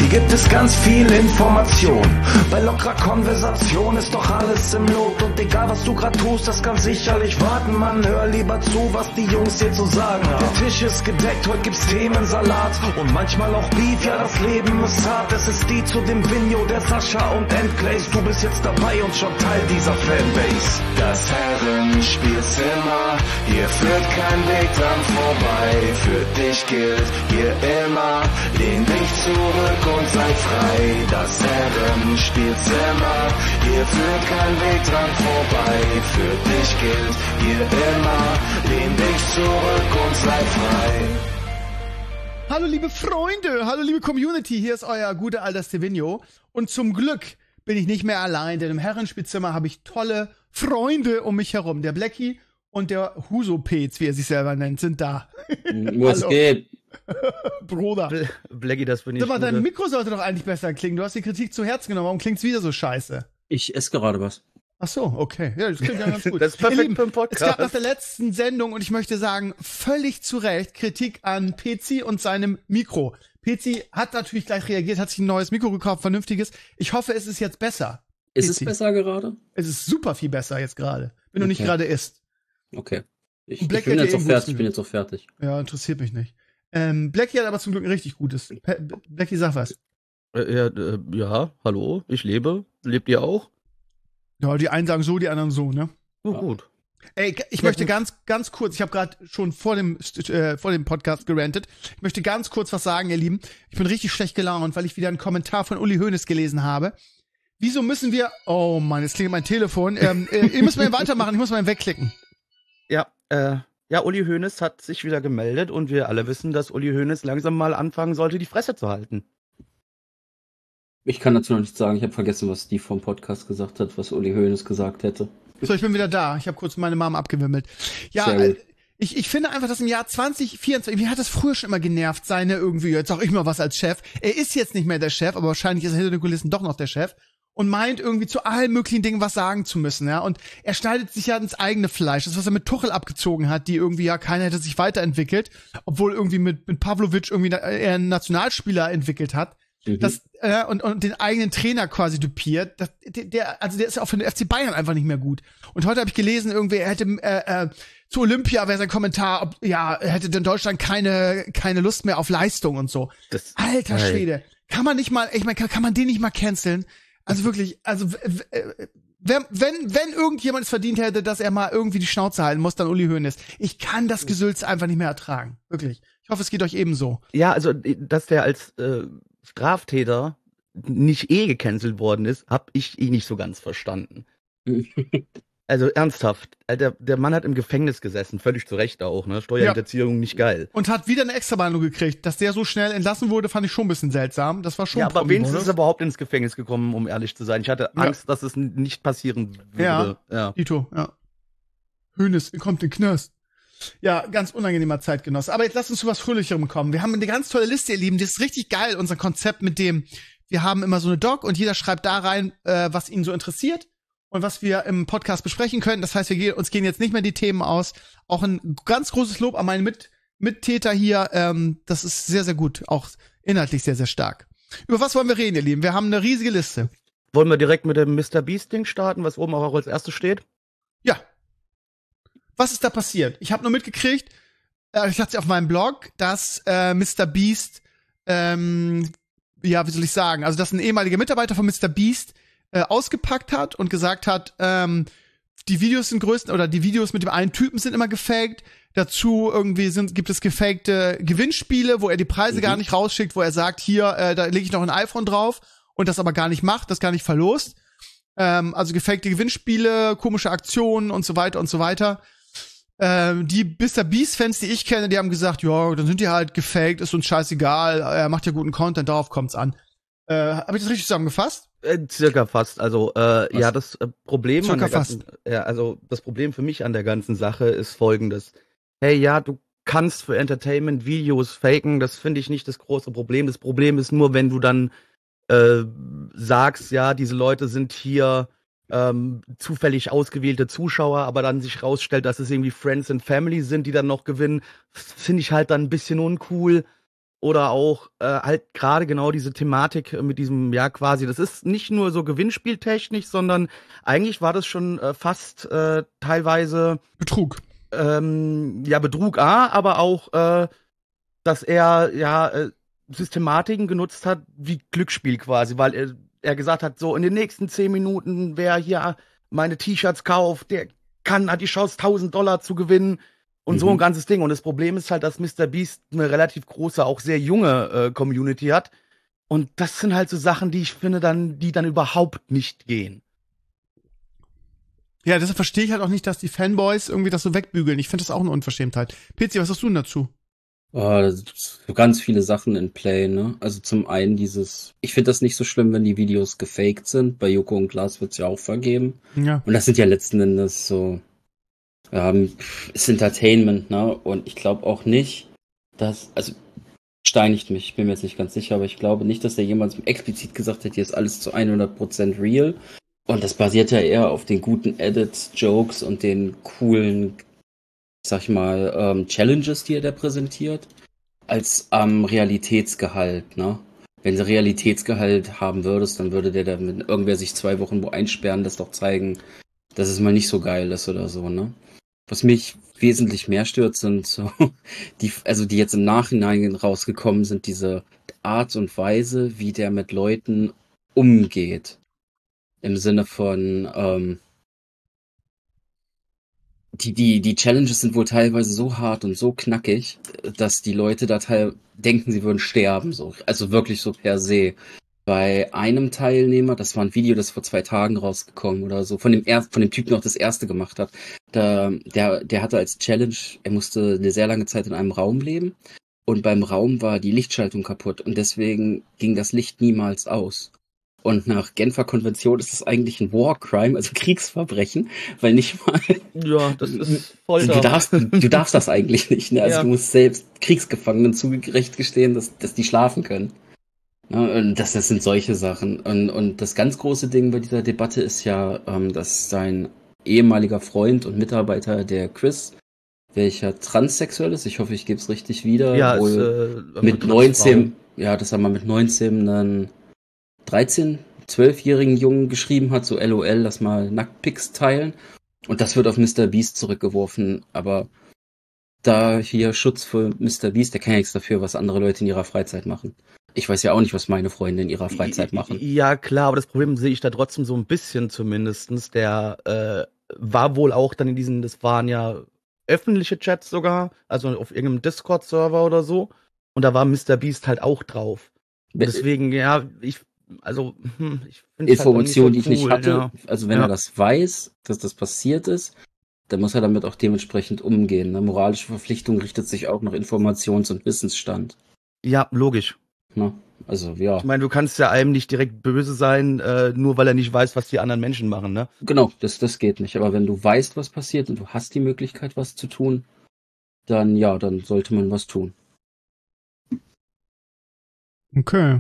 Hier gibt es ganz viel Information. Bei lockerer Konversation ist doch alles im Lot. Und egal was du grad tust, das kann sicherlich warten. Mann, hör lieber zu, was die Jungs hier zu sagen haben. Der Tisch ist gedeckt, heute gibt's Themensalat. Und manchmal auch Beef, ja das Leben ist hart. Es ist die zu dem Vinyo, der Sascha und Endglaze. Du bist jetzt dabei und schon Teil dieser Fanbase. Das Herrenspielzimmer, hier führt kein Weg dran vorbei. Für dich gilt hier immer, lehn dich zurück und sei frei. Das Herrenspielzimmer, hier führt kein Weg dran vorbei. Für dich gilt hier immer, lehn dich zurück und sei frei. Hallo liebe Freunde, hallo liebe Community, hier ist euer guter alter Stevino. Und zum Glück bin ich nicht mehr allein, denn im Herrenspielzimmer habe ich tolle Freunde um mich herum. Der Blackie und der Husopez, wie er sich selber nennt, sind da. Was geht? Bruder. Blackie, das bin ich. Sag mal, dein Mikro sollte doch eigentlich besser klingen. Du hast die Kritik zu Herzen genommen. Warum klingt's wieder so scheiße? Ich esse gerade was. Ach so, okay. Ja, das klingt ja ganz gut. Das ist perfekt Lieben, für einen Podcast. Es gab nach der letzten Sendung, und ich möchte sagen, völlig zu Recht, Kritik an Pezi und seinem Mikro. Pezi hat natürlich gleich reagiert, hat sich ein neues Mikro gekauft, vernünftiges. Ich hoffe, es ist jetzt besser. Ist es besser gerade? Es ist super viel besser jetzt gerade, wenn du nicht gerade isst. Okay. Ich Und bin Blackie hat jetzt ja auch eh fertig. Wurst Ich bin jetzt auch fertig. Ja, interessiert mich nicht. Blackie hat aber zum Glück ein richtig gutes. Blackie, sag was. Ja, hallo, ich lebe. Lebt ihr auch? Ja, die einen sagen so, die anderen so, ne? Oh, Ja. gut. Ey, ich möchte ganz kurz, ich habe gerade schon vor dem Podcast gerantet. Ich möchte ganz kurz was sagen, ihr Lieben. Ich bin richtig schlecht gelaunt, weil ich wieder einen Kommentar von Uli Hoeneß gelesen habe. Wieso müssen wir, oh Mann, jetzt klingelt mein Telefon. Ihr müsst mal weitermachen, ich muss mal wegklicken. Ja, Uli Hoeneß hat sich wieder gemeldet und wir alle wissen, dass Uli Hoeneß langsam mal anfangen sollte, die Fresse zu halten. Ich kann dazu noch nichts sagen. Ich habe vergessen, was die vom Podcast gesagt hat, was Uli Hoeneß gesagt hätte. So, ich bin wieder da. Ich habe kurz meine Mama abgewimmelt. Ja, Sehr gut. ich finde einfach, dass im Jahr 2024, mir hat das früher schon immer genervt, seine irgendwie, jetzt sag ich mal was als Chef. Er ist jetzt nicht mehr der Chef, aber wahrscheinlich ist er hinter den Kulissen doch noch der Chef. Und meint irgendwie zu allen möglichen Dingen was sagen zu müssen, ja. Und er schneidet sich ja ins eigene Fleisch. Das, was er mit Tuchel abgezogen hat, die irgendwie ja keiner hätte sich weiterentwickelt, obwohl irgendwie mit Pavlovic irgendwie er einen Nationalspieler entwickelt hat. Das, und den eigenen Trainer quasi dupiert. Der ist ja auch für den FC Bayern einfach nicht mehr gut. Und heute habe ich gelesen, irgendwie, er hätte zu Olympia wäre sein Kommentar, er hätte in Deutschland keine Lust mehr auf Leistung und so. Alter Schwede. Kann man nicht mal, ich meine, kann man den nicht mal canceln? Also wirklich, wenn irgendjemand es verdient hätte, dass er mal irgendwie die Schnauze halten muss, dann Uli Hoeneß. Ich kann das Gesülz einfach nicht mehr ertragen. Wirklich. Ich hoffe, es geht euch ebenso. Ja, also, dass der als Straftäter nicht gecancelt worden ist, hab ich nicht so ganz verstanden. Also ernsthaft, der Mann hat im Gefängnis gesessen, völlig zu Recht auch, ne? Steuerhinterziehung nicht geil. Und hat wieder eine Extrabehandlung gekriegt. Dass der so schnell entlassen wurde, fand ich schon ein bisschen seltsam. Das war schon Ja, ein aber Problem, wenigstens oder? ist er überhaupt ins Gefängnis gekommen, um ehrlich zu sein. Ich hatte Angst, dass es nicht passieren würde. Ja. Dito, ja. Hoeneß kommt in den Knast. Ja, ganz unangenehmer Zeitgenosse. Aber jetzt lasst uns zu was Fröhlicherem kommen. Wir haben eine ganz tolle Liste, ihr Lieben. Das ist richtig geil, unser Konzept mit dem, wir haben immer so eine Doc und jeder schreibt da rein, was ihn so interessiert und was wir im Podcast besprechen können. Das heißt, uns gehen jetzt nicht mehr die Themen aus. Auch ein ganz großes Lob an meinen Mittäter hier. Das ist sehr, sehr gut. Auch inhaltlich sehr, sehr stark. Über was wollen wir reden, ihr Lieben? Wir haben eine riesige Liste. Wollen wir direkt mit dem Mr. Beast-Ding starten, was oben auch als erstes steht? Ja. Was ist da passiert? Ich habe nur mitgekriegt, ich hatte es auf meinem Blog, dass Mr. Beast, wie soll ich sagen, also dass ein ehemaliger Mitarbeiter von Mr. Beast ausgepackt hat und gesagt hat, die Videos sind größten, oder die Videos mit dem einen Typen sind immer gefaked. Dazu irgendwie gibt es gefakte Gewinnspiele, wo er die Preise gar nicht rausschickt, wo er sagt, hier, da lege ich noch ein iPhone drauf und das aber gar nicht macht, das gar nicht verlost. Also gefakte Gewinnspiele, komische Aktionen und so weiter und so weiter. Die Mr. Beast-Fans, die ich kenne, die haben gesagt, ja, dann sind die halt gefaked, ist uns scheißegal, er macht ja guten Content, darauf kommt's an. Habe ich das richtig zusammengefasst? Circa fast. Also, ja, das Problem Circa an der ganzen, also das Problem für mich an der ganzen Sache ist folgendes. Hey, ja, du kannst für Entertainment Videos faken, das finde ich nicht das große Problem. Das Problem ist nur, wenn du dann sagst, ja, diese Leute sind hier zufällig ausgewählte Zuschauer, aber dann sich rausstellt, dass es irgendwie Friends and Family sind, die dann noch gewinnen, finde ich halt dann ein bisschen uncool. oder auch halt gerade genau diese Thematik mit diesem, ja quasi, das ist nicht nur so gewinnspieltechnisch, sondern eigentlich war das schon fast teilweise Betrug. ja Betrug, aber auch, dass er ja Systematiken genutzt hat wie Glücksspiel quasi, weil er gesagt hat, so in den nächsten 10 Minuten, wer hier meine T-Shirts kauft, der hat die Chance, $1.000 zu gewinnen und so ein ganzes Ding. Und das Problem ist halt, dass MrBeast eine relativ große, auch sehr junge Community hat. Und das sind halt so Sachen, die ich finde, die dann überhaupt nicht gehen. Ja, deshalb verstehe ich halt auch nicht, dass die Fanboys irgendwie das so wegbügeln. Ich finde das auch eine Unverschämtheit. Pizzi, was hast du denn dazu? Das sind so ganz viele Sachen in Play, ne? Also zum einen ich finde das nicht so schlimm, wenn die Videos gefaked sind. Bei Joko und Klaas wird's ja auch vergeben. Ja. Und das sind ja letzten Endes so, ist Entertainment, ne? Und ich glaube auch nicht, also steinigt mich, ich bin mir jetzt nicht ganz sicher, aber ich glaube nicht, dass er jemals explizit gesagt hat, hier ist alles zu 100% real. Und das basiert ja eher auf den guten Edits, Jokes und den coolen, sag ich mal, Challenges, die er da präsentiert, als am Realitätsgehalt, ne? Wenn du Realitätsgehalt haben würdest, dann würde der mit irgendwer sich 2 Wochen wo einsperren, das doch zeigen, dass es mal nicht so geil ist oder so, ne? Was mich wesentlich mehr stört, sind so, die jetzt im Nachhinein rausgekommen sind, diese Art und Weise, wie der mit Leuten umgeht. Im Sinne von, die Challenges sind wohl teilweise so hart und so knackig, dass die Leute da denken, sie würden sterben, so. Also wirklich so per se. Bei einem Teilnehmer, das war ein Video, das vor 2 Tagen rausgekommen oder so, von dem Typen, der auch das erste gemacht hat. Der hatte als Challenge, er musste eine sehr lange Zeit in einem Raum leben und beim Raum war die Lichtschaltung kaputt und deswegen ging das Licht niemals aus. Und nach Genfer Konvention ist das eigentlich ein War Crime, also Kriegsverbrechen, weil nicht mal. Ja, das ist Folter. Du darfst das eigentlich nicht, ne? Also Ja. du musst selbst Kriegsgefangenen zugerecht gestehen, dass die schlafen können. Ja, und das sind solche Sachen. Und das ganz große Ding bei dieser Debatte ist ja, dass sein ehemaliger Freund und Mitarbeiter, der Chris, welcher transsexuell ist, ich hoffe, ich gebe es richtig wieder, Ja, wohl ist mit 19, ja, dass er mal mit 19 einen 12-jährigen Jungen geschrieben hat, so LOL, lass mal Nacktpics teilen. Und das wird auf MrBeast zurückgeworfen, aber da hier Schutz für MrBeast, der kann ja nichts dafür, was andere Leute in ihrer Freizeit machen. Ich weiß ja auch nicht, was meine Freunde in ihrer Freizeit machen. Ja, klar, aber das Problem sehe ich da trotzdem so ein bisschen zumindestens. Der war wohl auch dann das waren ja öffentliche Chats sogar, also auf irgendeinem Discord-Server oder so. Und da war MrBeast halt auch drauf. Deswegen, ja, ich finde Informationen, die ich nicht hatte, ja. Also wenn er das weiß, dass das passiert ist, dann muss er damit auch dementsprechend umgehen. Eine moralische Verpflichtung richtet sich auch nach Informations- und Wissensstand. Ja, logisch. Na, also, ja. Ich meine, du kannst ja einem nicht direkt böse sein, nur weil er nicht weiß, was die anderen Menschen machen, ne? Genau, das geht nicht. Aber wenn du weißt, was passiert und du hast die Möglichkeit, was zu tun, dann sollte man was tun. Okay.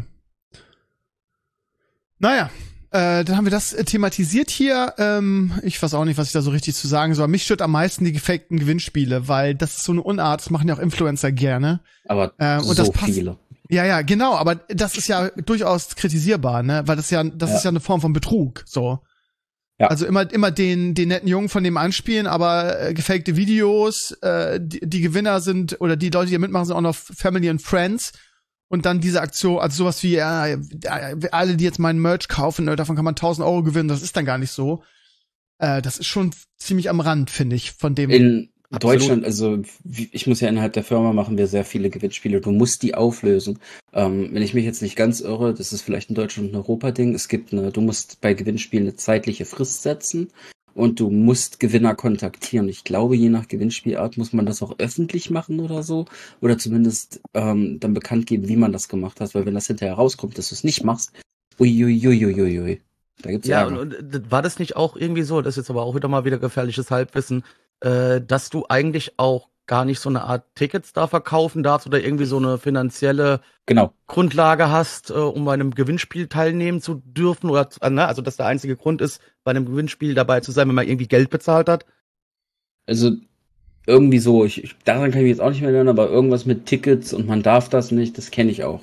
Naja, dann haben wir das thematisiert hier. Ich weiß auch nicht, was ich da so richtig zu sagen soll. Mich stört am meisten die gefakten Gewinnspiele, weil das ist so eine Unart, das machen ja auch Influencer gerne. Aber und so das viele. Ja, genau, aber das ist ja durchaus kritisierbar, ne? Weil das ist ja eine Form von Betrug, so. Ja. Also immer den netten Jungen von dem anspielen, aber gefakte Videos, die Gewinner sind, oder die Leute, die mitmachen, sind auch noch Family and Friends. Und dann diese Aktion, also sowas wie, alle, die jetzt meinen Merch kaufen, davon kann man 1.000 Euro gewinnen, das ist dann gar nicht so. Das ist schon ziemlich am Rand, finde ich, von dem. In Absolut. Deutschland, also ich muss ja innerhalb der Firma machen wir sehr viele Gewinnspiele. Du musst die auflösen. Wenn ich mich jetzt nicht ganz irre, das ist vielleicht ein Deutschland- und Europa-Ding. Du musst bei Gewinnspielen eine zeitliche Frist setzen und du musst Gewinner kontaktieren. Ich glaube, je nach Gewinnspielart muss man das auch öffentlich machen oder so. Oder zumindest dann bekannt geben, wie man das gemacht hat. Weil wenn das hinterher rauskommt, dass du es nicht machst, uiuiuiuiui. Da gibt's Ja, Ärger. und war das nicht auch irgendwie so, das ist jetzt aber auch wieder gefährliches Halbwissen, dass du eigentlich auch gar nicht so eine Art Tickets da verkaufen darfst oder irgendwie so eine finanzielle Genau. Grundlage hast, um bei einem Gewinnspiel teilnehmen zu dürfen oder, also dass der einzige Grund ist, bei einem Gewinnspiel dabei zu sein, wenn man irgendwie Geld bezahlt hat? Also irgendwie so, daran kann ich mich jetzt auch nicht mehr erinnern, aber irgendwas mit Tickets und man darf das nicht, das kenne ich auch.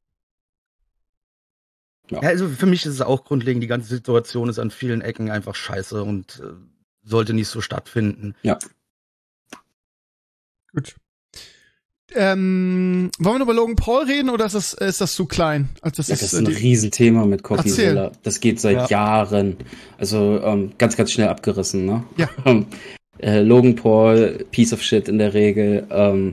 Ja, also für mich ist es auch grundlegend, die ganze Situation ist an vielen Ecken einfach scheiße und sollte nicht so stattfinden. Ja. Gut. Wollen wir über Logan Paul reden oder ist das zu klein? Also das ist ein Riesenthema mit CoffeeZilla. Das geht seit Jahren. Also ganz, ganz schnell abgerissen, ne? Ja. Logan Paul, Piece of Shit in der Regel.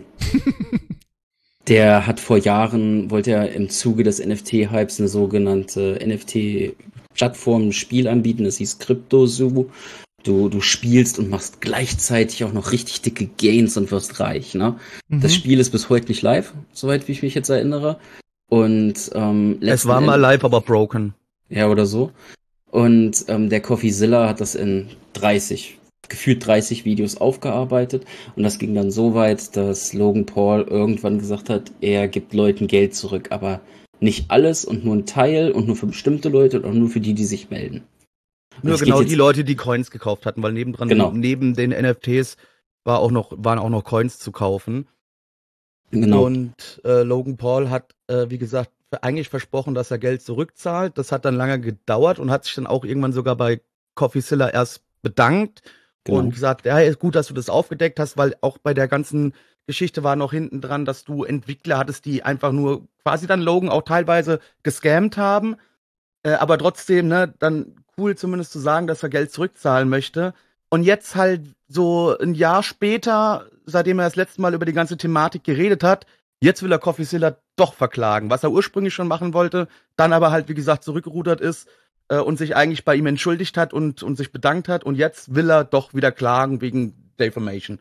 Der hat vor Jahren, wollte er im Zuge des NFT-Hypes eine sogenannte NFT-Plattform, ein Spiel anbieten, das hieß CryptoZoo. Du spielst und machst gleichzeitig auch noch richtig dicke Gains und wirst reich, ne? Das Spiel ist bis heute nicht live, soweit wie ich mich jetzt erinnere. Und es war mal live, aber broken. Ja, oder so. Und der CoffeeZilla hat das in gefühlt 30 Videos aufgearbeitet. Und das ging dann so weit, dass Logan Paul irgendwann gesagt hat, er gibt Leuten Geld zurück, aber nicht alles und nur ein Teil und nur für bestimmte Leute und auch nur für die sich melden. Nur genau die Leute, die Coins gekauft hatten, weil neben den NFTs waren auch noch Coins zu kaufen. Genau. Und Logan Paul hat, wie gesagt, eigentlich versprochen, dass er Geld zurückzahlt. Das hat dann lange gedauert und hat sich dann auch irgendwann sogar bei CoffeeZilla erst bedankt und gesagt, ja, ist gut, dass du das aufgedeckt hast, weil auch bei der ganzen Geschichte war noch hinten dran, dass du Entwickler hattest, die einfach nur quasi dann Logan auch teilweise gescammt haben, aber trotzdem, ne, dann cool zumindest zu sagen, dass er Geld zurückzahlen möchte. Und jetzt halt so ein Jahr später, seitdem er das letzte Mal über die ganze Thematik geredet hat, jetzt will er CoffeeZilla doch verklagen, was er ursprünglich schon machen wollte, dann aber halt, wie gesagt, zurückgerudert ist und sich eigentlich bei ihm entschuldigt hat und sich bedankt hat. Und jetzt will er doch wieder klagen wegen Defamation.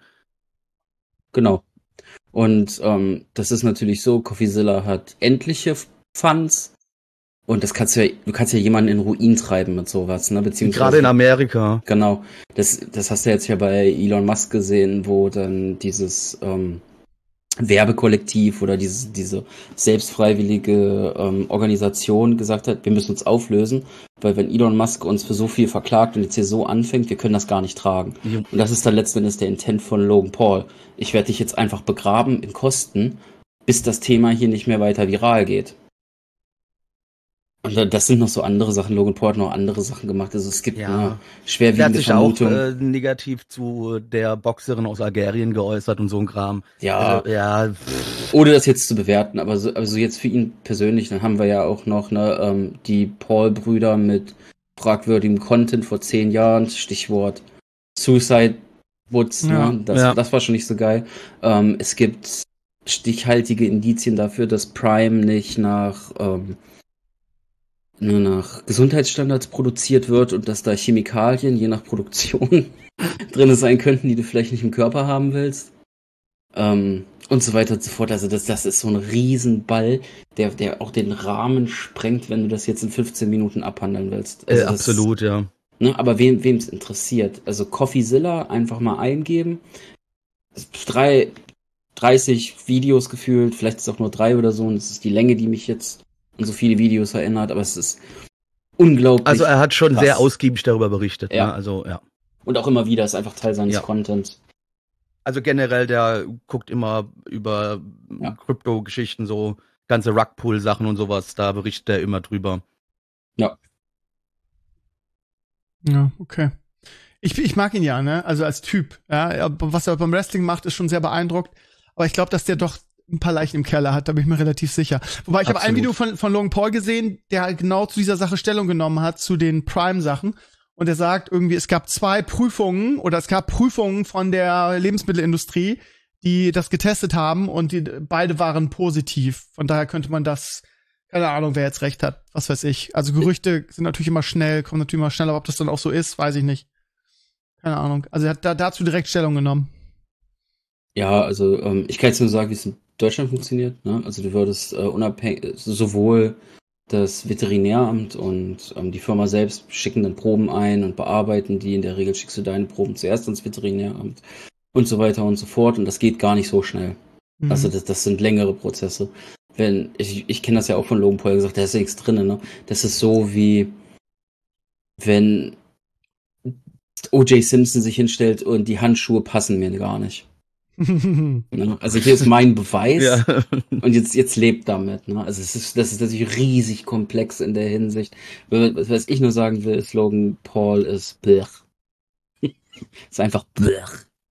Genau. Und das ist natürlich so, CoffeeZilla hat endliche Funds. Und du kannst ja jemanden in Ruin treiben mit sowas, ne? Beziehungsweise gerade in Amerika. Genau. Das hast du jetzt ja bei Elon Musk gesehen, wo dann dieses Werbekollektiv oder diese selbstfreiwillige Organisation gesagt hat, wir müssen uns auflösen, weil wenn Elon Musk uns für so viel verklagt und jetzt hier so anfängt, wir können das gar nicht tragen. Ja. Und das ist dann letzten Endes der Intent von Logan Paul. Ich werde dich jetzt einfach begraben in Kosten, bis das Thema hier nicht mehr weiter viral geht. Und das sind noch so andere Sachen. Logan Paul hat noch andere Sachen gemacht. Also es gibt schwerwiegende Vermutungen. Er hat sich auch negativ zu der Boxerin aus Algerien geäußert und so ein Kram. Ja. Ohne das jetzt zu bewerten, aber also jetzt für ihn persönlich, dann haben wir ja auch noch die Paul-Brüder mit fragwürdigem Content vor 10 Jahren. Stichwort Suicide Woods. Ja. Ne? Das war schon nicht so geil. Es gibt stichhaltige Indizien dafür, dass Prime nicht nach Gesundheitsstandards produziert wird und dass da Chemikalien je nach Produktion drin sein könnten, die du vielleicht nicht im Körper haben willst. Und so weiter und so fort. Also das ist so ein Riesenball, der auch den Rahmen sprengt, wenn du das jetzt in 15 Minuten abhandeln willst. Also absolut, ja. Ne, aber wem es interessiert, also CoffeeZilla einfach mal eingeben. 30 Videos gefühlt, vielleicht ist es auch nur 3 oder so, und das ist die Länge, die mich jetzt an so viele Videos erinnert, aber es ist unglaublich. Also er hat schon sehr ausgiebig darüber berichtet. Ja. Ne? Also, ja. Und auch immer wieder, ist einfach Teil seines Contents. Also generell, der guckt immer über Krypto-Geschichten, so ganze Rugpool-Sachen und sowas, da berichtet er immer drüber. Ja. Ja, okay. Ich mag ihn ja, ne? Also als Typ. Ja, was er beim Wrestling macht, ist schon sehr beeindruckt. Aber ich glaube, dass der doch ein paar Leichen im Keller hat, da bin ich mir relativ sicher. Wobei, ich habe ein Video von Logan Paul gesehen, der halt genau zu dieser Sache Stellung genommen hat, zu den Prime-Sachen. Und er sagt irgendwie, es gab Prüfungen von der Lebensmittelindustrie, die das getestet haben und beide waren positiv. Von daher könnte man das, keine Ahnung, wer jetzt recht hat, was weiß ich. Also Gerüchte sind natürlich immer schnell, kommen natürlich immer schnell, aber ob das dann auch so ist, weiß ich nicht. Keine Ahnung. Also er hat dazu direkt Stellung genommen. Ja, also ich kann jetzt nur sagen, wie es in Deutschland funktioniert. Ne? Also du würdest unabhängig, sowohl das Veterinäramt und die Firma selbst schicken dann Proben ein und bearbeiten die. In der Regel schickst du deine Proben zuerst ans Veterinäramt und so weiter und so fort. Und das geht gar nicht so schnell. Mhm. Also das sind längere Prozesse. Ich kenne das ja auch von Logan Paul gesagt, da ist ja nichts drin. Ne? Das ist so wie wenn O.J. Simpson sich hinstellt und die Handschuhe passen mir gar nicht. Ne? Also hier ist mein Beweis Ja. und jetzt lebt damit. Ne? Also das ist natürlich riesig komplex in der Hinsicht. Was ich nur sagen will, ist Logan Paul ist blech. Ist einfach blech.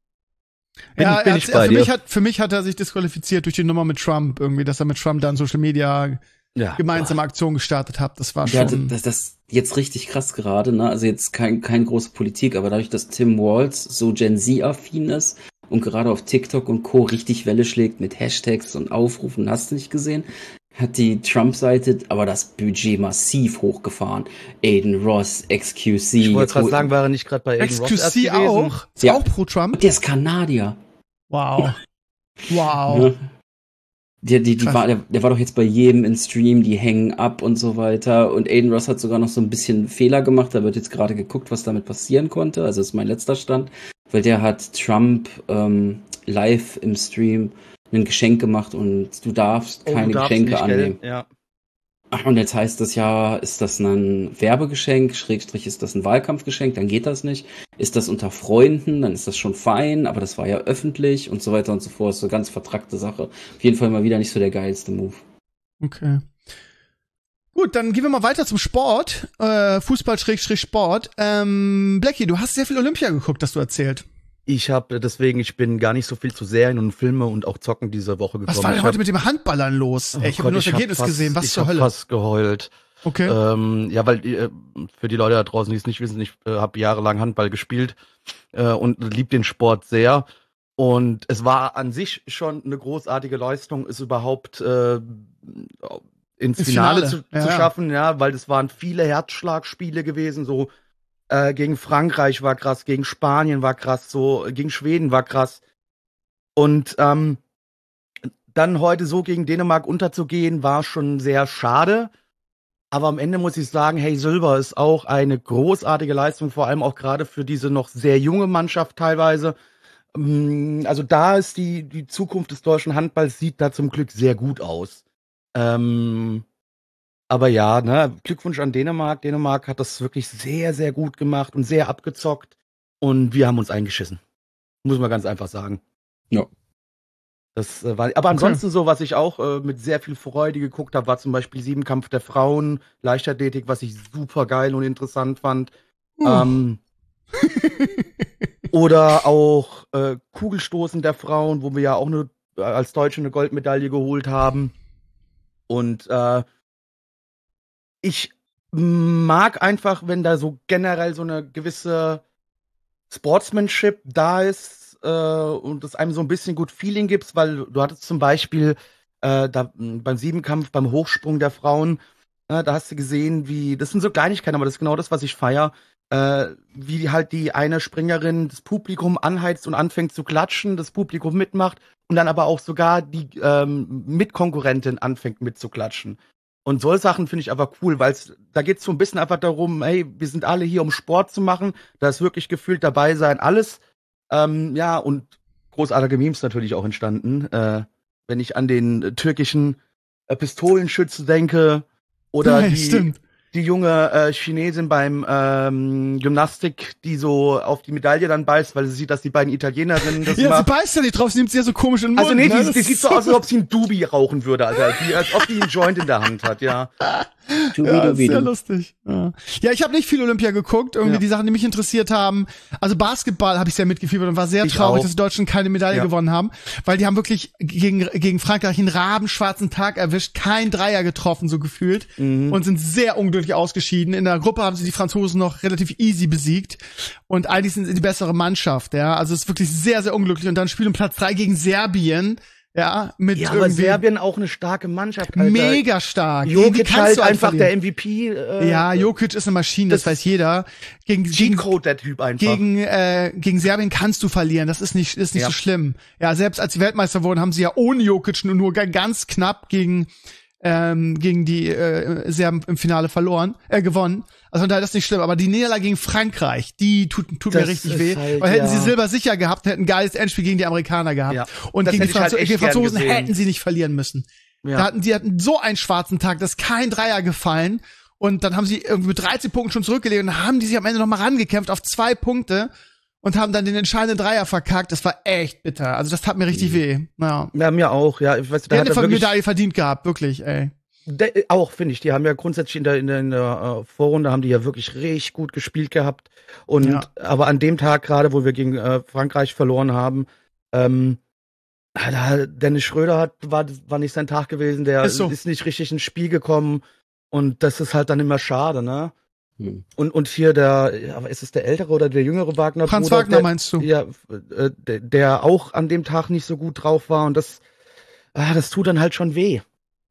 Bin ich bei dir. Für mich hat er sich disqualifiziert durch die Nummer mit Trump irgendwie, dass er mit Trump dann Social Media Ja. gemeinsame Aktion gestartet hat. Das war Ja, schon. das jetzt richtig krass gerade, ne? Also jetzt kein große Politik, aber dadurch, dass Tim Walz so Gen Z-affin ist und gerade auf TikTok und Co. richtig Welle schlägt mit Hashtags und Aufrufen, hast du nicht gesehen, hat die Trump-Seite aber das Budget massiv hochgefahren. Aiden Ross, XQC. Ich wollte gerade sagen, war er nicht gerade bei Aiden Ross erst XQC gewesen? auch? Ist Ja. auch pro Trump? Und der ist Kanadier. Wow. Wow. Ne? Der Krass. war doch jetzt bei jedem in Stream, die hängen ab und so weiter. Und Aiden Ross hat sogar noch so ein bisschen Fehler gemacht. Da wird jetzt gerade geguckt, was damit passieren konnte. Also das ist mein letzter Stand. Weil der hat Trump live im Stream ein Geschenk gemacht und du darfst Oh, keine du darfst Geschenke nicht, gell? annehmen. Ja. Und jetzt heißt es ja, ist das ein Werbegeschenk, Schrägstrich ist das ein Wahlkampfgeschenk, dann geht das nicht. Ist das unter Freunden, dann ist das schon fein, aber das war ja öffentlich und so weiter und so fort. So ganz vertrackte Sache. Auf jeden Fall mal wieder nicht so der geilste Move. Okay. Gut, dann gehen wir mal weiter zum Sport. Fußball-Sport. Blackie, du hast sehr viel Olympia geguckt, hast du erzählt. Ich bin gar nicht so viel zu Serien und Filme und auch Zocken diese Woche gekommen. Was war denn Ich heute hab- mit dem Handballern los? Oh Ich habe Gott, nur das ich hab Ergebnis fast- gesehen. Was ich zur hab Hölle? fast geheult. Okay. Ja, weil für die Leute da draußen, die es nicht wissen, ich habe jahrelang Handball gespielt und lieb den Sport sehr. Und es war an sich schon eine großartige Leistung, es überhaupt ins Finale zu Ja, ja. schaffen, ja, weil es waren viele Herzschlagspiele gewesen, so gegen Frankreich war krass, gegen Spanien war krass, so gegen Schweden war krass. Und dann heute so gegen Dänemark unterzugehen, war schon sehr schade. Aber am Ende muss ich sagen, hey, Silber ist auch eine großartige Leistung, vor allem auch gerade für diese noch sehr junge Mannschaft teilweise. Also da ist die Zukunft des deutschen Handballs sieht da zum Glück sehr gut aus. Aber ja, ne, Glückwunsch an Dänemark. Dänemark hat das wirklich sehr, sehr gut gemacht und sehr abgezockt. Und wir haben uns eingeschissen. Muss man ganz einfach sagen. Ja. Das aber ansonsten so, was ich auch mit sehr viel Freude geguckt habe, war zum Beispiel Siebenkampf der Frauen, Leichtathletik, was ich super geil und interessant fand. Oder auch Kugelstoßen der Frauen, wo wir ja auch als Deutsche eine Goldmedaille geholt haben. Und ich mag einfach, wenn da so generell so eine gewisse Sportsmanship da ist und es einem so ein bisschen gut Feeling gibt, weil du hattest zum Beispiel beim Siebenkampf, beim Hochsprung der Frauen, da hast du gesehen, das sind so Kleinigkeiten, aber das ist genau das, was ich feiere, wie halt die eine Springerin das Publikum anheizt und anfängt zu klatschen, das Publikum mitmacht und dann aber auch sogar die Mitkonkurrentin anfängt mitzuklatschen. Und solche Sachen finde ich einfach cool, weil da geht es so ein bisschen einfach darum, hey, wir sind alle hier, um Sport zu machen. Da ist wirklich gefühlt dabei sein, alles. Ja, und großartige Memes natürlich auch entstanden. Wenn ich an den türkischen Pistolenschützen denke oder Ja, stimmt. die junge Chinesin beim Gymnastik, die so auf die Medaille dann beißt, weil sie sieht, dass die beiden Italienerinnen das Ja, sie machen. beißt ja nicht drauf, sie nimmt sie ja so komisch in den Mund. Also nee, ne? die Das sieht so aus, als ob sie einen Dubi rauchen würde, Alter. Als ob die einen Joint in der Hand hat, ja. Ja, sehr lustig. Ja, ich habe nicht viel Olympia geguckt. Irgendwie Ja. die Sachen, die mich interessiert haben. Also Basketball habe ich sehr mitgefiebert und war sehr Ich traurig, auch. dass die Deutschen keine Medaille Ja. gewonnen haben. Weil die haben wirklich gegen Frankreich einen rabenschwarzen Tag erwischt. Kein Dreier getroffen, so gefühlt. Und sind sehr unglücklich ausgeschieden. In der Gruppe haben sie die Franzosen noch relativ easy besiegt. Und eigentlich sind sie die bessere Mannschaft, ja. Also es ist wirklich sehr, sehr unglücklich. Und dann spielen Platz 3 gegen Serbien. Ja, mit Ja, aber irgendwie Serbien auch eine starke Mannschaft, Alter. mega stark. Die Jokic kannst halt du einfach verlieren. der MVP. Ja, Jokic ist eine Maschine, das weiß jeder. Gegen Cheatcode, der Typ einfach. gegen Serbien kannst du verlieren, das ist nicht Ja. so schlimm. Ja, selbst als sie Weltmeister wurden, haben sie ja ohne Jokic nur ganz knapp gegen die Serben im Finale gewonnen. Also von daher, das ist nicht schlimm. Aber die Niederlage gegen Frankreich, die tut mir Das richtig ist weh. halt, Weil hätten ja. sie Silber sicher gehabt, hätten ein geiles Endspiel gegen die Amerikaner gehabt. Ja. Und Das gegen die, hätte ich halt echt gegen die gern Franzosen gesehen. hätten sie nicht verlieren müssen. Ja. Die hatten so einen schwarzen Tag, dass kein Dreier gefallen. Und dann haben sie irgendwie mit 13 Punkten schon zurückgelegt und dann haben die sich am Ende noch mal rangekämpft auf 2 Punkte. und haben dann den entscheidenden Dreier verkackt. Das war echt bitter. Also das tat mir richtig weh. Ja. Ja, mir auch, ja. Ich weiß, Der hat hat er eine wirklich, Medaille verdient gehabt, wirklich, ey. auch, finde ich. Die haben ja grundsätzlich in der Vorrunde haben die ja wirklich richtig gut gespielt gehabt. Und Ja. aber an dem Tag gerade, wo wir gegen Frankreich verloren haben, Dennis Schröder war nicht sein Tag gewesen, der Ist so. ist nicht richtig ins Spiel gekommen. Und das ist halt dann immer schade, ne? Hm. Und hier aber ist es der ältere oder der jüngere Wagner? Franz Bruder, Wagner meinst du? Ja, der auch an dem Tag nicht so gut drauf war und das tut dann halt schon weh.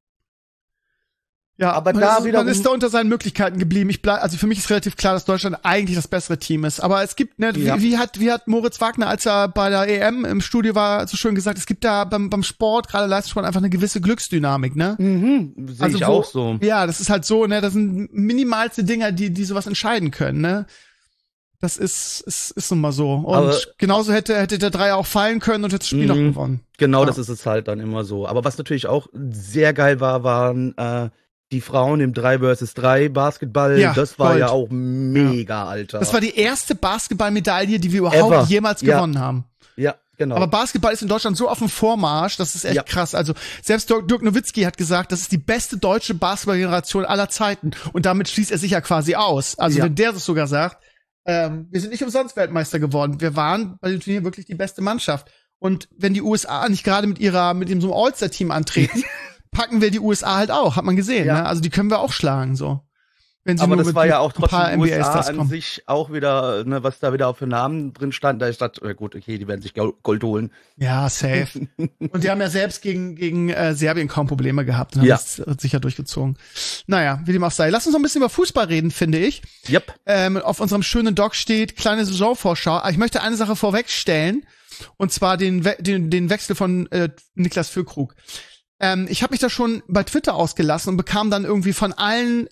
Ja, Aber man da ist, wiederum- man ist da unter seinen Möglichkeiten geblieben. Also für mich ist relativ klar, dass Deutschland eigentlich das bessere Team ist. Aber es gibt, ne, Ja. wie hat Moritz Wagner, als er bei der EM im Studio war, so schön gesagt, es gibt da beim Sport, gerade Leistungssport, einfach eine gewisse Glücksdynamik, ne? Sehe ich wo- auch so. Ja, das ist halt so, ne, das sind minimalste Dinger, die sowas entscheiden können, ne? Das ist nun mal so. Und Aber- genauso hätte der Dreier auch fallen können und hätte das Spiel noch gewonnen. Genau, Ja. das ist es halt dann immer so. Aber was natürlich auch sehr geil war, waren die Frauen im 3 vs 3 Basketball. Ja, das war Gold. ja auch mega, Alter. Das war die erste Basketballmedaille, die wir überhaupt Ever. jemals Ja. gewonnen haben. ja, genau. Aber Basketball ist in Deutschland so auf dem Vormarsch, das ist echt Ja. krass. Also selbst Dirk Nowitzki hat gesagt, das ist die beste deutsche Basketballgeneration aller Zeiten. Und damit schließt er sich ja quasi aus. Also Ja. wenn der das sogar sagt, wir sind nicht umsonst Weltmeister geworden. Wir waren bei dem Turnier wirklich die beste Mannschaft. Und wenn die USA nicht gerade mit dem so einem All-Star-Team antreten, packen wir die USA halt auch, hat man gesehen. Ja. Ne? Also die können wir auch schlagen, so. Wenn sie Aber nur das mit war ja auch ein paar trotzdem USA NBA-Stars an kommen. sich auch wieder, ne, was da wieder auf für Namen drin stand. Da ich dachte, gut, okay, die werden sich Gold holen. Ja, safe. Und die haben ja selbst gegen Serbien kaum Probleme gehabt und haben Ja. das sicher durchgezogen. Naja, wie dem auch sei. Lass uns noch ein bisschen über Fußball reden, finde ich. Yep. Auf unserem schönen Doc steht kleine Saisonvorschau. Aber ich möchte eine Sache vorwegstellen, und zwar den Wechsel von Niklas Füllkrug. Ich habe mich da schon bei Twitter ausgelassen und bekam dann irgendwie von allen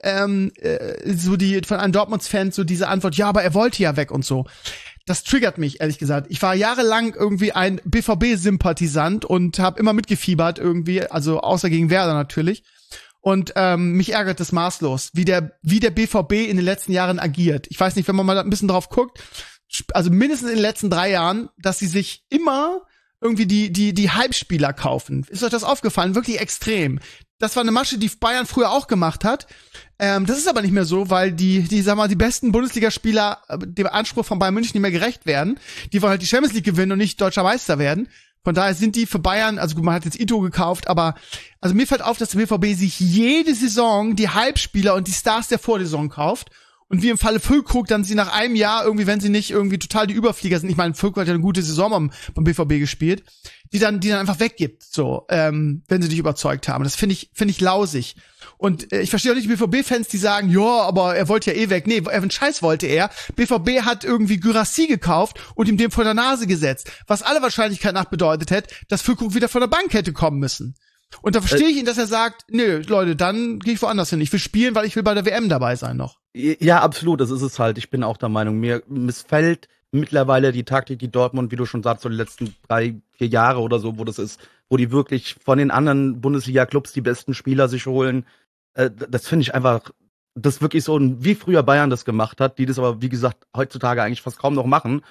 von allen Dortmunds-Fans so diese Antwort, ja, aber er wollte ja weg und so. Das triggert mich, ehrlich gesagt. Ich war jahrelang irgendwie ein BVB-Sympathisant und habe immer mitgefiebert irgendwie, also außer gegen Werder natürlich. Und mich ärgert das maßlos, wie der BVB in den letzten Jahren agiert. Ich weiß nicht, wenn man mal ein bisschen drauf guckt, also mindestens in den letzten 3 Jahren, dass sie sich immer irgendwie die Halbspieler kaufen. Ist euch das aufgefallen? Wirklich extrem. Das war eine Masche, die Bayern früher auch gemacht hat. Das ist aber nicht mehr so, weil die besten Bundesligaspieler dem Anspruch von Bayern München nicht mehr gerecht werden. Die wollen halt die Champions League gewinnen und nicht deutscher Meister werden. Von daher sind die für Bayern, also gut, man hat jetzt Ito gekauft, aber also mir fällt auf, dass der BVB sich jede Saison die Halbspieler und die Stars der Vorsaison kauft. Und wie im Falle Füllkrug dann sie nach einem Jahr irgendwie, wenn sie nicht irgendwie total die Überflieger sind, ich meine, Füllkrug hat ja eine gute Saison beim BVB gespielt, die dann einfach weggibt, so, wenn sie dich überzeugt haben. Das finde ich lausig. Und ich verstehe auch nicht die BVB-Fans, die sagen, ja, aber er wollte ja eh weg. Nee, einen Scheiß wollte er. BVB hat irgendwie Guirassy gekauft und ihm dem vor der Nase gesetzt. Was aller Wahrscheinlichkeit nach bedeutet hätte, dass Füllkrug wieder von der Bank hätte kommen müssen. Und da verstehe ich ihn, dass er sagt, nö, Leute, dann gehe ich woanders hin. Ich will spielen, weil ich will bei der WM dabei sein noch. Ja, absolut, das ist es halt. Ich bin auch der Meinung, mir missfällt mittlerweile die Taktik, die Dortmund, wie du schon sagst, so die letzten 3-4 Jahre oder so, wo das ist, wo die wirklich von den anderen Bundesliga-Clubs die besten Spieler sich holen. Das finde ich einfach, das ist wirklich so, wie früher Bayern das gemacht hat, die das aber, wie gesagt, heutzutage eigentlich fast kaum noch machen.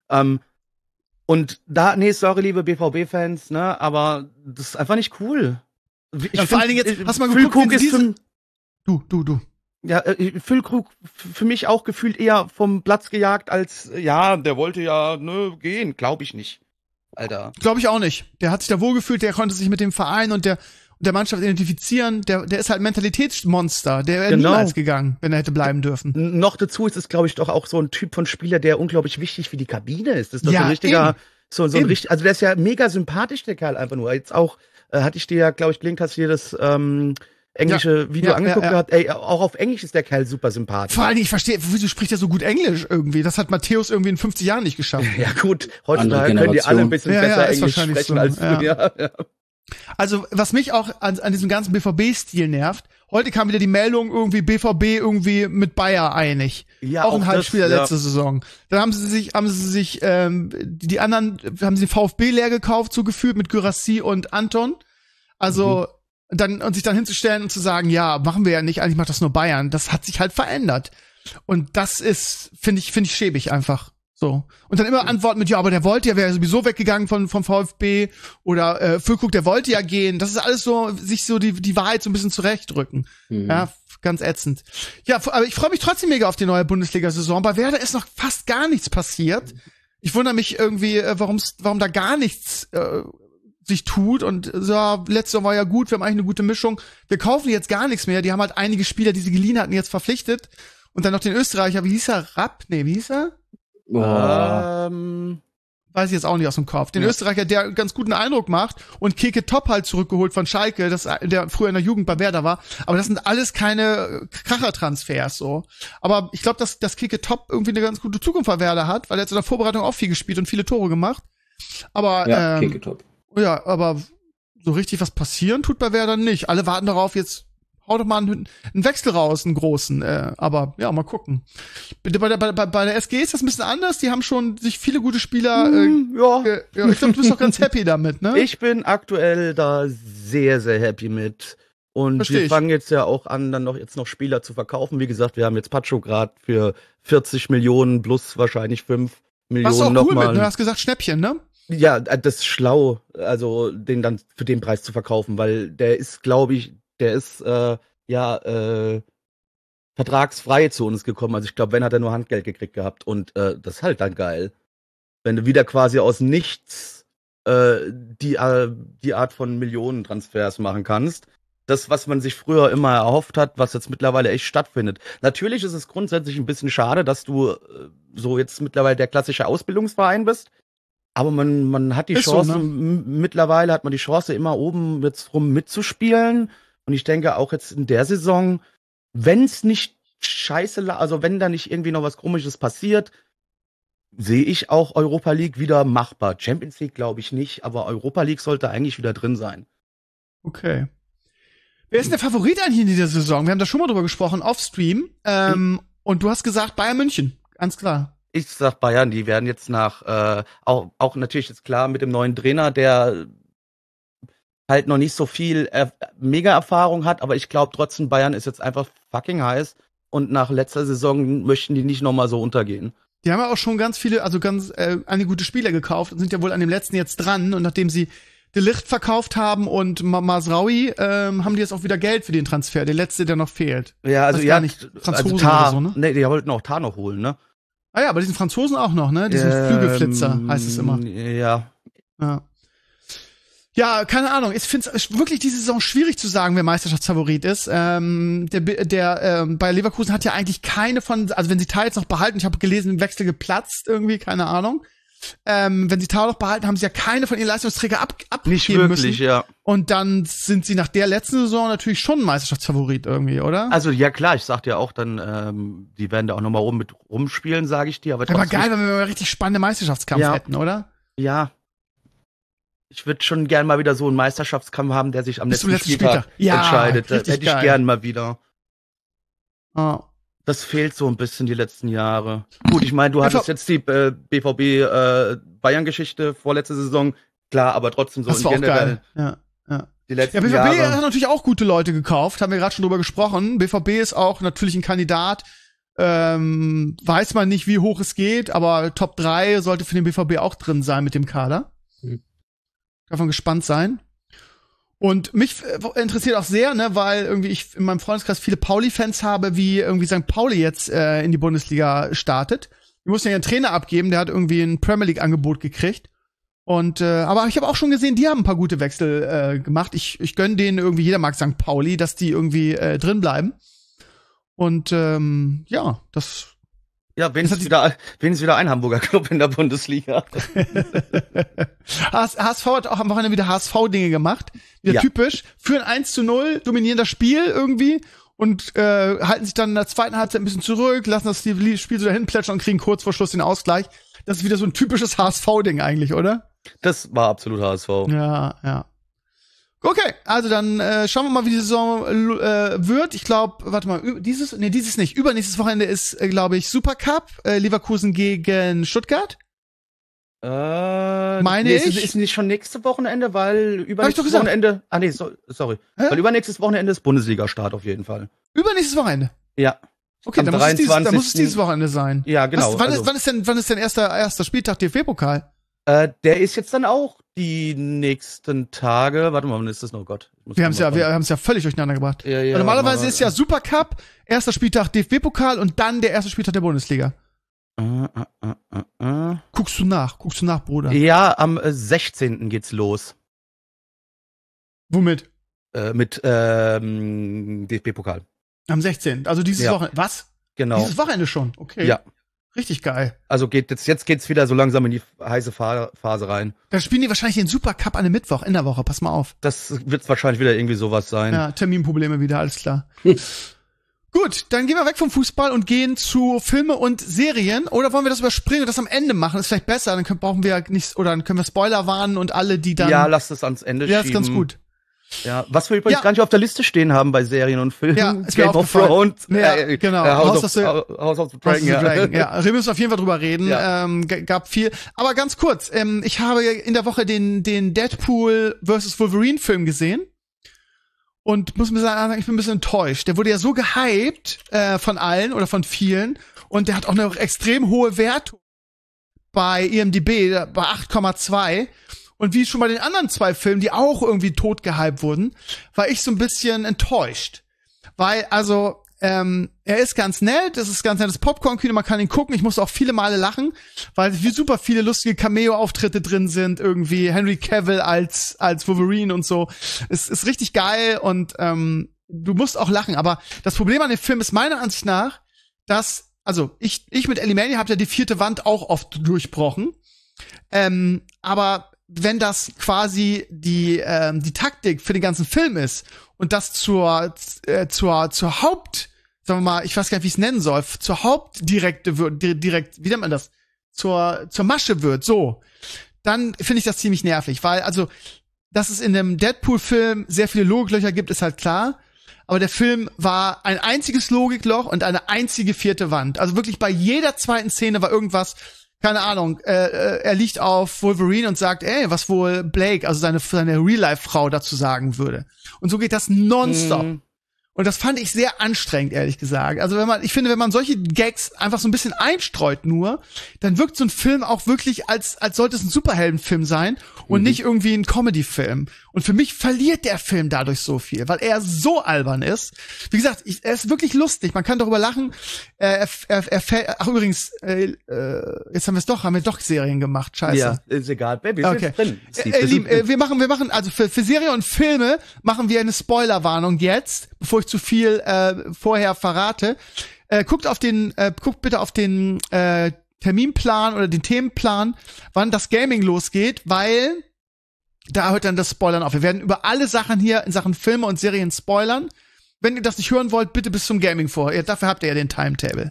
Und sorry, liebe BVB-Fans, ne, aber das ist einfach nicht cool. Vor allen Dingen jetzt, hast du mal geguckt, Füllkrug wenn sie ist Du. Ja, Füllkrug für mich auch gefühlt eher vom Platz gejagt als, ja, der wollte ja, gehen. Glaube ich nicht. Alter. Glaube ich auch nicht. Der hat sich da wohlgefühlt, der konnte sich mit dem Verein und der Mannschaft identifizieren. Der ist halt ein Mentalitätsmonster. Der wäre niemals gegangen, wenn er hätte bleiben dürfen. Noch dazu ist es, glaube ich, doch auch so ein Typ von Spieler, der unglaublich wichtig für die Kabine ist. Das ist doch Ja, so ein richtiger, eben. so ein richtig, also der ist ja mega sympathisch, der Kerl einfach nur. Jetzt auch, hatte ich dir ja, glaube ich, gelinkt, hast du dir das, englische Video angeguckt gehabt. Ey, auch auf Englisch ist der Kerl super sympathisch. Vor allen Dingen, ich verstehe, wieso spricht er so gut Englisch irgendwie? Das hat Matthäus irgendwie in 50 Jahren nicht geschafft. Ja gut, Andere heutzutage können die alle ein bisschen Ja, besser ist Englisch wahrscheinlich sprechen so, als du. ja. Ja. Also, was mich auch an diesem ganzen BVB-Stil nervt, heute kam wieder die Meldung, irgendwie BVB irgendwie mit Bayer einig. Ja, auch ein auch Halbspieler das, letzte Saison. Dann haben sie sich die anderen, haben sie den VfB leer gekauft, so gefühlt mit Guirassy und Anton. Also, und sich dann hinzustellen und zu sagen, ja, machen wir ja nicht, eigentlich macht das nur Bayern. Das hat sich halt verändert. Und das ist, finde ich schäbig einfach. So. Und dann immer antworten mit, ja, aber der wollte ja, wäre sowieso weggegangen vom VfB oder Füllkrug, der wollte ja gehen. Das ist alles so, sich so die Wahrheit so ein bisschen zurechtdrücken. Ja, ganz ätzend. Ja, aber ich freue mich trotzdem mega auf die neue Bundesliga-Saison. Bei Werder ist noch fast gar nichts passiert. Ich wundere mich irgendwie, warum da gar nichts sich tut. Und ja, letztes Jahr war ja gut, wir haben eigentlich eine gute Mischung. Wir kaufen jetzt gar nichts mehr. Die haben halt einige Spieler, die sie geliehen hatten, jetzt verpflichtet. Und dann noch den Österreicher, wie hieß er? Wie hieß er? Weiß ich jetzt auch nicht aus dem Kopf. Den Österreicher, der einen ganz guten Eindruck macht und Keke Top halt zurückgeholt von Schalke, der früher in der Jugend bei Werder war. Aber das sind alles keine Kracher-Transfers so. Aber ich glaube, dass Keke Top irgendwie eine ganz gute Zukunft bei Werder hat, weil er jetzt in der Vorbereitung auch viel gespielt und viele Tore gemacht. Aber ja, Keke Top. Ja, aber so richtig was passieren tut bei Werder nicht. Alle warten darauf, jetzt hau doch mal einen Wechsel raus, einen großen. Aber ja, mal gucken. Bei der SG ist das ein bisschen anders. Die haben schon sich viele gute Spieler. Ich glaube, du bist doch ganz happy damit, ne? Ich bin aktuell da sehr, sehr happy mit. Und wir fangen jetzt ja auch an, dann jetzt noch Spieler zu verkaufen. Wie gesagt, wir haben jetzt Pacho gerade für 40 Millionen plus wahrscheinlich 5 Millionen nochmal. Was auch cool mit, ne? Du hast gesagt Schnäppchen, ne? Ja, das ist schlau, also den dann für den Preis zu verkaufen, weil der ist, glaube ich, vertragsfrei zu uns gekommen. Also ich glaube, wenn hat er nur Handgeld gekriegt gehabt und das ist halt dann geil. Wenn du wieder quasi aus nichts die Art von Millionentransfers machen kannst. Das, was man sich früher immer erhofft hat, was jetzt mittlerweile echt stattfindet. Natürlich ist es grundsätzlich ein bisschen schade, dass du so jetzt mittlerweile der klassische Ausbildungsverein bist. Aber man hat die Chance, so, ne? Mittlerweile hat man die Chance, immer oben jetzt rum mitzuspielen. Und ich denke auch jetzt in der Saison, wenn es nicht also wenn da nicht irgendwie noch was Komisches passiert, sehe ich auch Europa League wieder machbar. Champions League glaube ich nicht, aber Europa League sollte eigentlich wieder drin sein. Okay. Wer ist denn der Favorit eigentlich in dieser Saison? Wir haben da schon mal drüber gesprochen, off-Stream. Und du hast gesagt Bayern München, ganz klar. Ich sag Bayern, die werden jetzt auch natürlich jetzt klar mit dem neuen Trainer, der halt noch nicht so viel Mega-Erfahrung hat, aber ich glaube trotzdem, Bayern ist jetzt einfach fucking heiß und nach letzter Saison möchten die nicht nochmal so untergehen. Die haben ja auch schon ganz viele, also einige gute Spieler gekauft und sind ja wohl an dem letzten jetzt dran. Und nachdem sie De Ligt verkauft haben und Mazraoui, haben die jetzt auch wieder Geld für den Transfer. Der letzte, der noch fehlt. Ja, also ja nicht Franzosen oder so, ne? Nee, die wollten auch Tar noch holen, ne? Ah ja, aber diesen Franzosen auch noch, ne? Diesen Flügelflitzer heißt es immer. Ja. Ja, keine Ahnung. Ich finde es wirklich diese Saison schwierig zu sagen, wer Meisterschaftsfavorit ist. Der bei Leverkusen hat ja eigentlich keine von, also wenn sie Tar jetzt noch behalten, ich habe gelesen, im Wechsel geplatzt irgendwie, keine Ahnung. Wenn sie Tar noch behalten, haben sie ja keine von ihren Leistungsträger abgeben nicht wirklich, müssen. Ja. Und dann sind sie nach der letzten Saison natürlich schon ein Meisterschaftsfavorit irgendwie, oder? Also ja klar, ich sag dir auch dann, die werden da auch nochmal rumspielen, sage ich dir. Aber geil, wenn wir mal richtig spannende Meisterschaftskampf hätten, oder? Ja. Ich würde schon gern mal wieder so einen Meisterschaftskampf haben, der sich am letzten Spieltag entscheidet. Das hätte ich gern mal wieder. Oh. Das fehlt so ein bisschen die letzten Jahre. Gut, ich meine, du hattest jetzt die BVB-Bayern-Geschichte vorletzte Saison. Klar, aber trotzdem so das war generell. Auch geil. Ja. Die letzten BVB Jahre. hat natürlich auch gute Leute gekauft, haben wir gerade schon drüber gesprochen. BVB ist auch natürlich ein Kandidat. Weiß man nicht, wie hoch es geht, aber Top 3 sollte für den BVB auch drin sein mit dem Kader. Darf man gespannt sein. Und mich interessiert auch sehr, ne, weil irgendwie ich in meinem Freundeskreis viele Pauli-Fans habe, wie irgendwie St. Pauli jetzt in die Bundesliga startet. Wir mussten ja einen Trainer abgeben, der hat irgendwie ein Premier League-Angebot gekriegt. Und aber ich habe auch schon gesehen, die haben ein paar gute Wechsel gemacht. Ich gönn denen irgendwie, jeder mag St. Pauli, dass die irgendwie drin bleiben. Und ja, das. Ja, wenigstens wieder ein Hamburger Club in der Bundesliga. HSV hat auch am Wochenende wieder HSV-Dinge gemacht. Wieder typisch. Führen 1:0, dominieren das Spiel irgendwie und halten sich dann in der zweiten Halbzeit ein bisschen zurück, lassen das Spiel so dahin plätschern und kriegen kurz vor Schluss den Ausgleich. Das ist wieder so ein typisches HSV-Ding eigentlich, oder? Das war absolut HSV. Ja. Okay, also dann schauen wir mal, wie die Saison wird. Ich glaube, warte mal, dieses nicht. Übernächstes Wochenende ist, glaube ich, Supercup, Leverkusen gegen Stuttgart. Meine ich? Ist nicht schon nächste Wochenende, weil übernächstes Wochenende. Ah nee, sorry. Weil übernächstes Wochenende ist Bundesliga-Start auf jeden Fall. Übernächstes Wochenende? Ja. Okay, am dann muss es dieses Wochenende sein. Ja, genau. Wann ist denn erster Spieltag DFB-Pokal? Der ist jetzt dann auch die nächsten Tage. Warte mal, wann ist das noch? Gott. Wir haben es ja völlig durcheinander gebracht. Ja, Also normalerweise ist ja Supercup, erster Spieltag DFB-Pokal und dann der erste Spieltag der Bundesliga. Guckst du nach, Bruder. Ja, am 16. geht's los. Womit? Mit DFB-Pokal. Am 16. Also dieses Wochenende. Was? Genau. Dieses Wochenende schon. Okay. Ja. Richtig geil. Also jetzt geht's wieder so langsam in die heiße Phase rein. Dann spielen die wahrscheinlich den Supercup an einem Mittwoch in der Woche. Pass mal auf. Das wird wahrscheinlich wieder irgendwie sowas sein. Ja, Terminprobleme wieder, alles klar. Gut, dann gehen wir weg vom Fußball und gehen zu Filme und Serien. Oder wollen wir das überspringen und das am Ende machen? Ist vielleicht besser. Dann brauchen wir nichts, oder dann können wir Spoiler warnen und alle, die dann. Ja, lass das ans Ende schieben. Ja, ist ganz gut. Ja, was wir übrigens gar nicht auf der Liste stehen haben bei Serien und Filmen. Ja, ist Game of Thrones. Ja, genau. House of the Dragon. Ja, wir müssen auf jeden Fall drüber reden. Ja. Gab viel. Aber ganz kurz, ich habe in der Woche den Deadpool vs. Wolverine Film gesehen. Und muss mir sagen, ich bin ein bisschen enttäuscht. Der wurde ja so gehypt von allen oder von vielen. Und der hat auch eine extrem hohe Wertung bei IMDb, bei 8,2. Und wie schon bei den anderen 2 Filmen, die auch irgendwie tot gehypt wurden, war ich so ein bisschen enttäuscht. Weil, also, er ist ganz nett, es ist ganz nettes Popcorn-Kino, man kann ihn gucken. Ich musste auch viele Male lachen, weil super viele lustige Cameo-Auftritte drin sind. Irgendwie Henry Cavill als Wolverine und so. Es ist richtig geil und du musst auch lachen. Aber das Problem an dem Film ist meiner Ansicht nach, dass, also ich mit Ellie Manny habe ja die 4. Wand auch oft durchbrochen. Aber wenn das quasi die Taktik für den ganzen Film ist und das zur Haupt, sagen wir mal, ich weiß gar nicht, wie ich es nennen soll, zur Hauptdirekte wird, direkt, wie nennt man das? Zur Masche wird, so. Dann finde ich das ziemlich nervig, weil, also, dass es in einem Deadpool-Film sehr viele Logiklöcher gibt, ist halt klar. Aber der Film war ein einziges Logikloch und eine einzige 4. Wand. Also wirklich bei jeder zweiten Szene war irgendwas, keine Ahnung, er liegt auf Wolverine und sagt, was wohl Blake, also seine Real-Life-Frau dazu sagen würde. Und so geht das nonstop. Und das fand ich sehr anstrengend, ehrlich gesagt. Also ich finde, wenn man solche Gags einfach so ein bisschen einstreut nur, dann wirkt so ein Film auch wirklich, als sollte es ein Superheldenfilm sein und nicht irgendwie ein Comedy-Film. Und für mich verliert der Film dadurch so viel, weil er so albern ist. Wie gesagt, er ist wirklich lustig, man kann darüber lachen. Ach übrigens, jetzt haben wir doch Serien gemacht, scheiße. Ja, ist egal, Baby, ist okay. jetzt drin. Lieben, wir machen, also für Serien und Filme machen wir eine Spoilerwarnung jetzt, bevor ich zu viel vorher verrate. Guckt bitte auf den Terminplan oder den Themenplan, wann das Gaming losgeht, weil da hört dann das Spoilern auf. Wir werden über alle Sachen hier in Sachen Filme und Serien spoilern. Wenn ihr das nicht hören wollt, bitte bis zum Gaming vor. Dafür habt ihr ja den Timetable.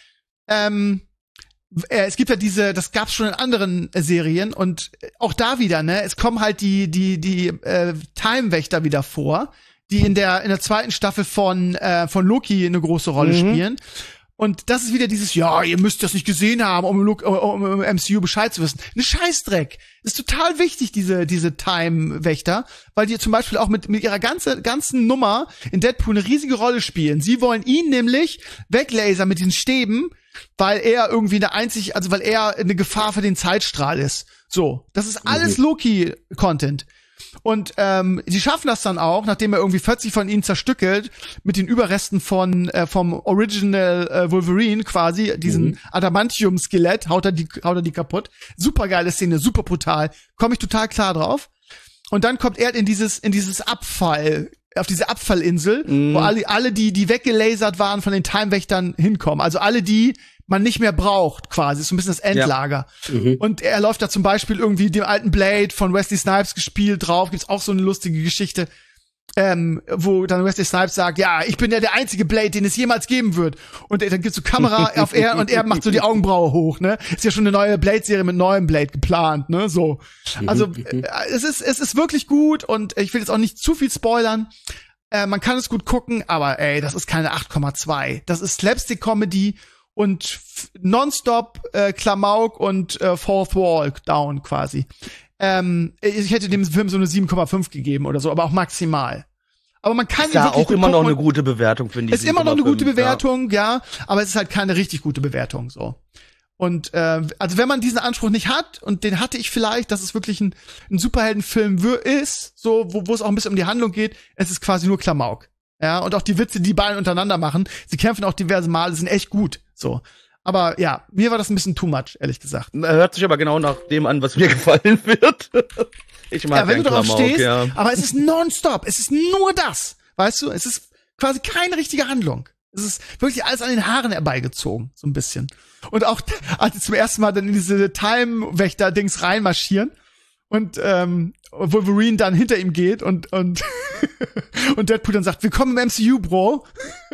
Es gibt ja das gab's schon in anderen Serien und auch da wieder, ne? Es kommen halt die Time-Wächter wieder vor, die in der 2. Staffel von Loki eine große Rolle spielen. Und das ist wieder dieses, ja, ihr müsst das nicht gesehen haben, um MCU Bescheid zu wissen. Ein Scheißdreck. Das ist total wichtig, diese Time-Wächter, weil die zum Beispiel auch mit ihrer ganzen Nummer in Deadpool eine riesige Rolle spielen. Sie wollen ihn nämlich weglasern mit diesen Stäben, weil er irgendwie weil er eine Gefahr für den Zeitstrahl ist. So. Das ist alles Loki-Content. Und die schaffen das dann auch, nachdem er irgendwie 40 von ihnen zerstückelt, mit den Überresten vom Original Wolverine quasi, diesen Adamantium-Skelett, haut er die kaputt. Super geile Szene, super brutal. Komme ich total klar drauf. Und dann kommt er in dieses auf diese Abfallinsel, wo alle die weggelasert waren von den Timewächtern hinkommen. Also alle, die man nicht mehr braucht, quasi. Ist so ein bisschen das Endlager. Ja. Und er läuft da zum Beispiel irgendwie dem alten Blade von Wesley Snipes gespielt drauf. Gibt's auch so eine lustige Geschichte, wo dann Wesley Snipes sagt, ja, ich bin ja der einzige Blade, den es jemals geben wird. Und dann gibt's so Kamera auf er und er macht so die Augenbraue hoch, ne? Ist ja schon eine neue Blade-Serie mit neuem Blade geplant, ne? So. Also, es ist wirklich gut und ich will jetzt auch nicht zu viel spoilern. Man kann es gut gucken, aber das ist keine 8,2. Das ist Slapstick-Comedy und nonstop Klamauk und Fourth Wall Down quasi. Ich hätte dem Film so eine 7,5 gegeben oder so, aber auch maximal. Aber man kann Ist ja wirklich auch immer noch eine gute Bewertung, finde ich. Ist immer noch eine gute Bewertung, ja, aber es ist halt keine richtig gute Bewertung, so. Und also wenn man diesen Anspruch nicht hat, und den hatte ich vielleicht, dass es wirklich ein Superheldenfilm ist, so wo es auch ein bisschen um die Handlung geht, es ist quasi nur Klamauk. Ja, und auch die Witze, die beiden untereinander machen, sie kämpfen auch diverse Male, sind echt gut, so. Aber ja, mir war das ein bisschen too much, ehrlich gesagt. Hört sich aber genau nach dem an, was mir gefallen wird. Ich mag ja, wenn du drauf Klamauk, stehst, ja. aber es ist nonstop, es ist nur das, weißt du, es ist quasi keine richtige Handlung. Es ist wirklich alles an den Haaren herbeigezogen, so ein bisschen. Und auch, als sie zum ersten Mal dann in diese Time-Wächter-Dings reinmarschieren und Wolverine dann hinter ihm geht und und Deadpool dann sagt, willkommen im MCU, Bro.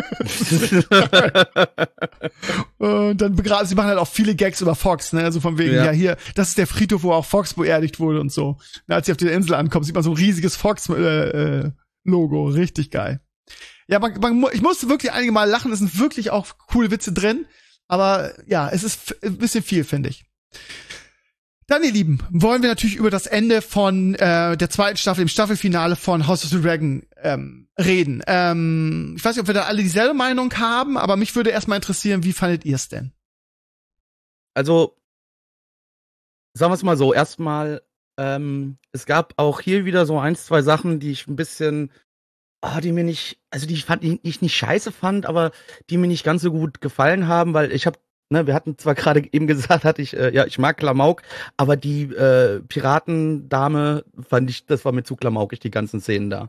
Und dann begraben, sie machen halt auch viele Gags über Fox, ne, also von wegen, ja hier, das ist der Friedhof, wo auch Fox beerdigt wurde und so. Und als sie auf die Insel ankommen, sieht man so ein riesiges Fox-Logo, richtig geil. Ja, ich musste wirklich einige Mal lachen, es sind wirklich auch coole Witze drin, aber ja, es ist ein bisschen viel, finde ich. Dann, ihr Lieben, wollen wir natürlich über das Ende von der zweiten Staffel, dem Staffelfinale von House of the Dragon reden. Ich weiß nicht, ob wir da alle dieselbe Meinung haben, aber mich würde erstmal interessieren, wie fandet ihr es denn? Also, sagen wir es mal so, erstmal, es gab auch hier wieder so 1, 2 Sachen, die ich ein bisschen, die mir nicht, also die ich nicht scheiße fand, aber die mir nicht ganz so gut gefallen haben, weil ich habe, ne, wir hatten zwar gerade eben gesagt, ich mag Klamauk, aber die Piratendame fand ich, das war mir zu klamaukig, die ganzen Szenen da.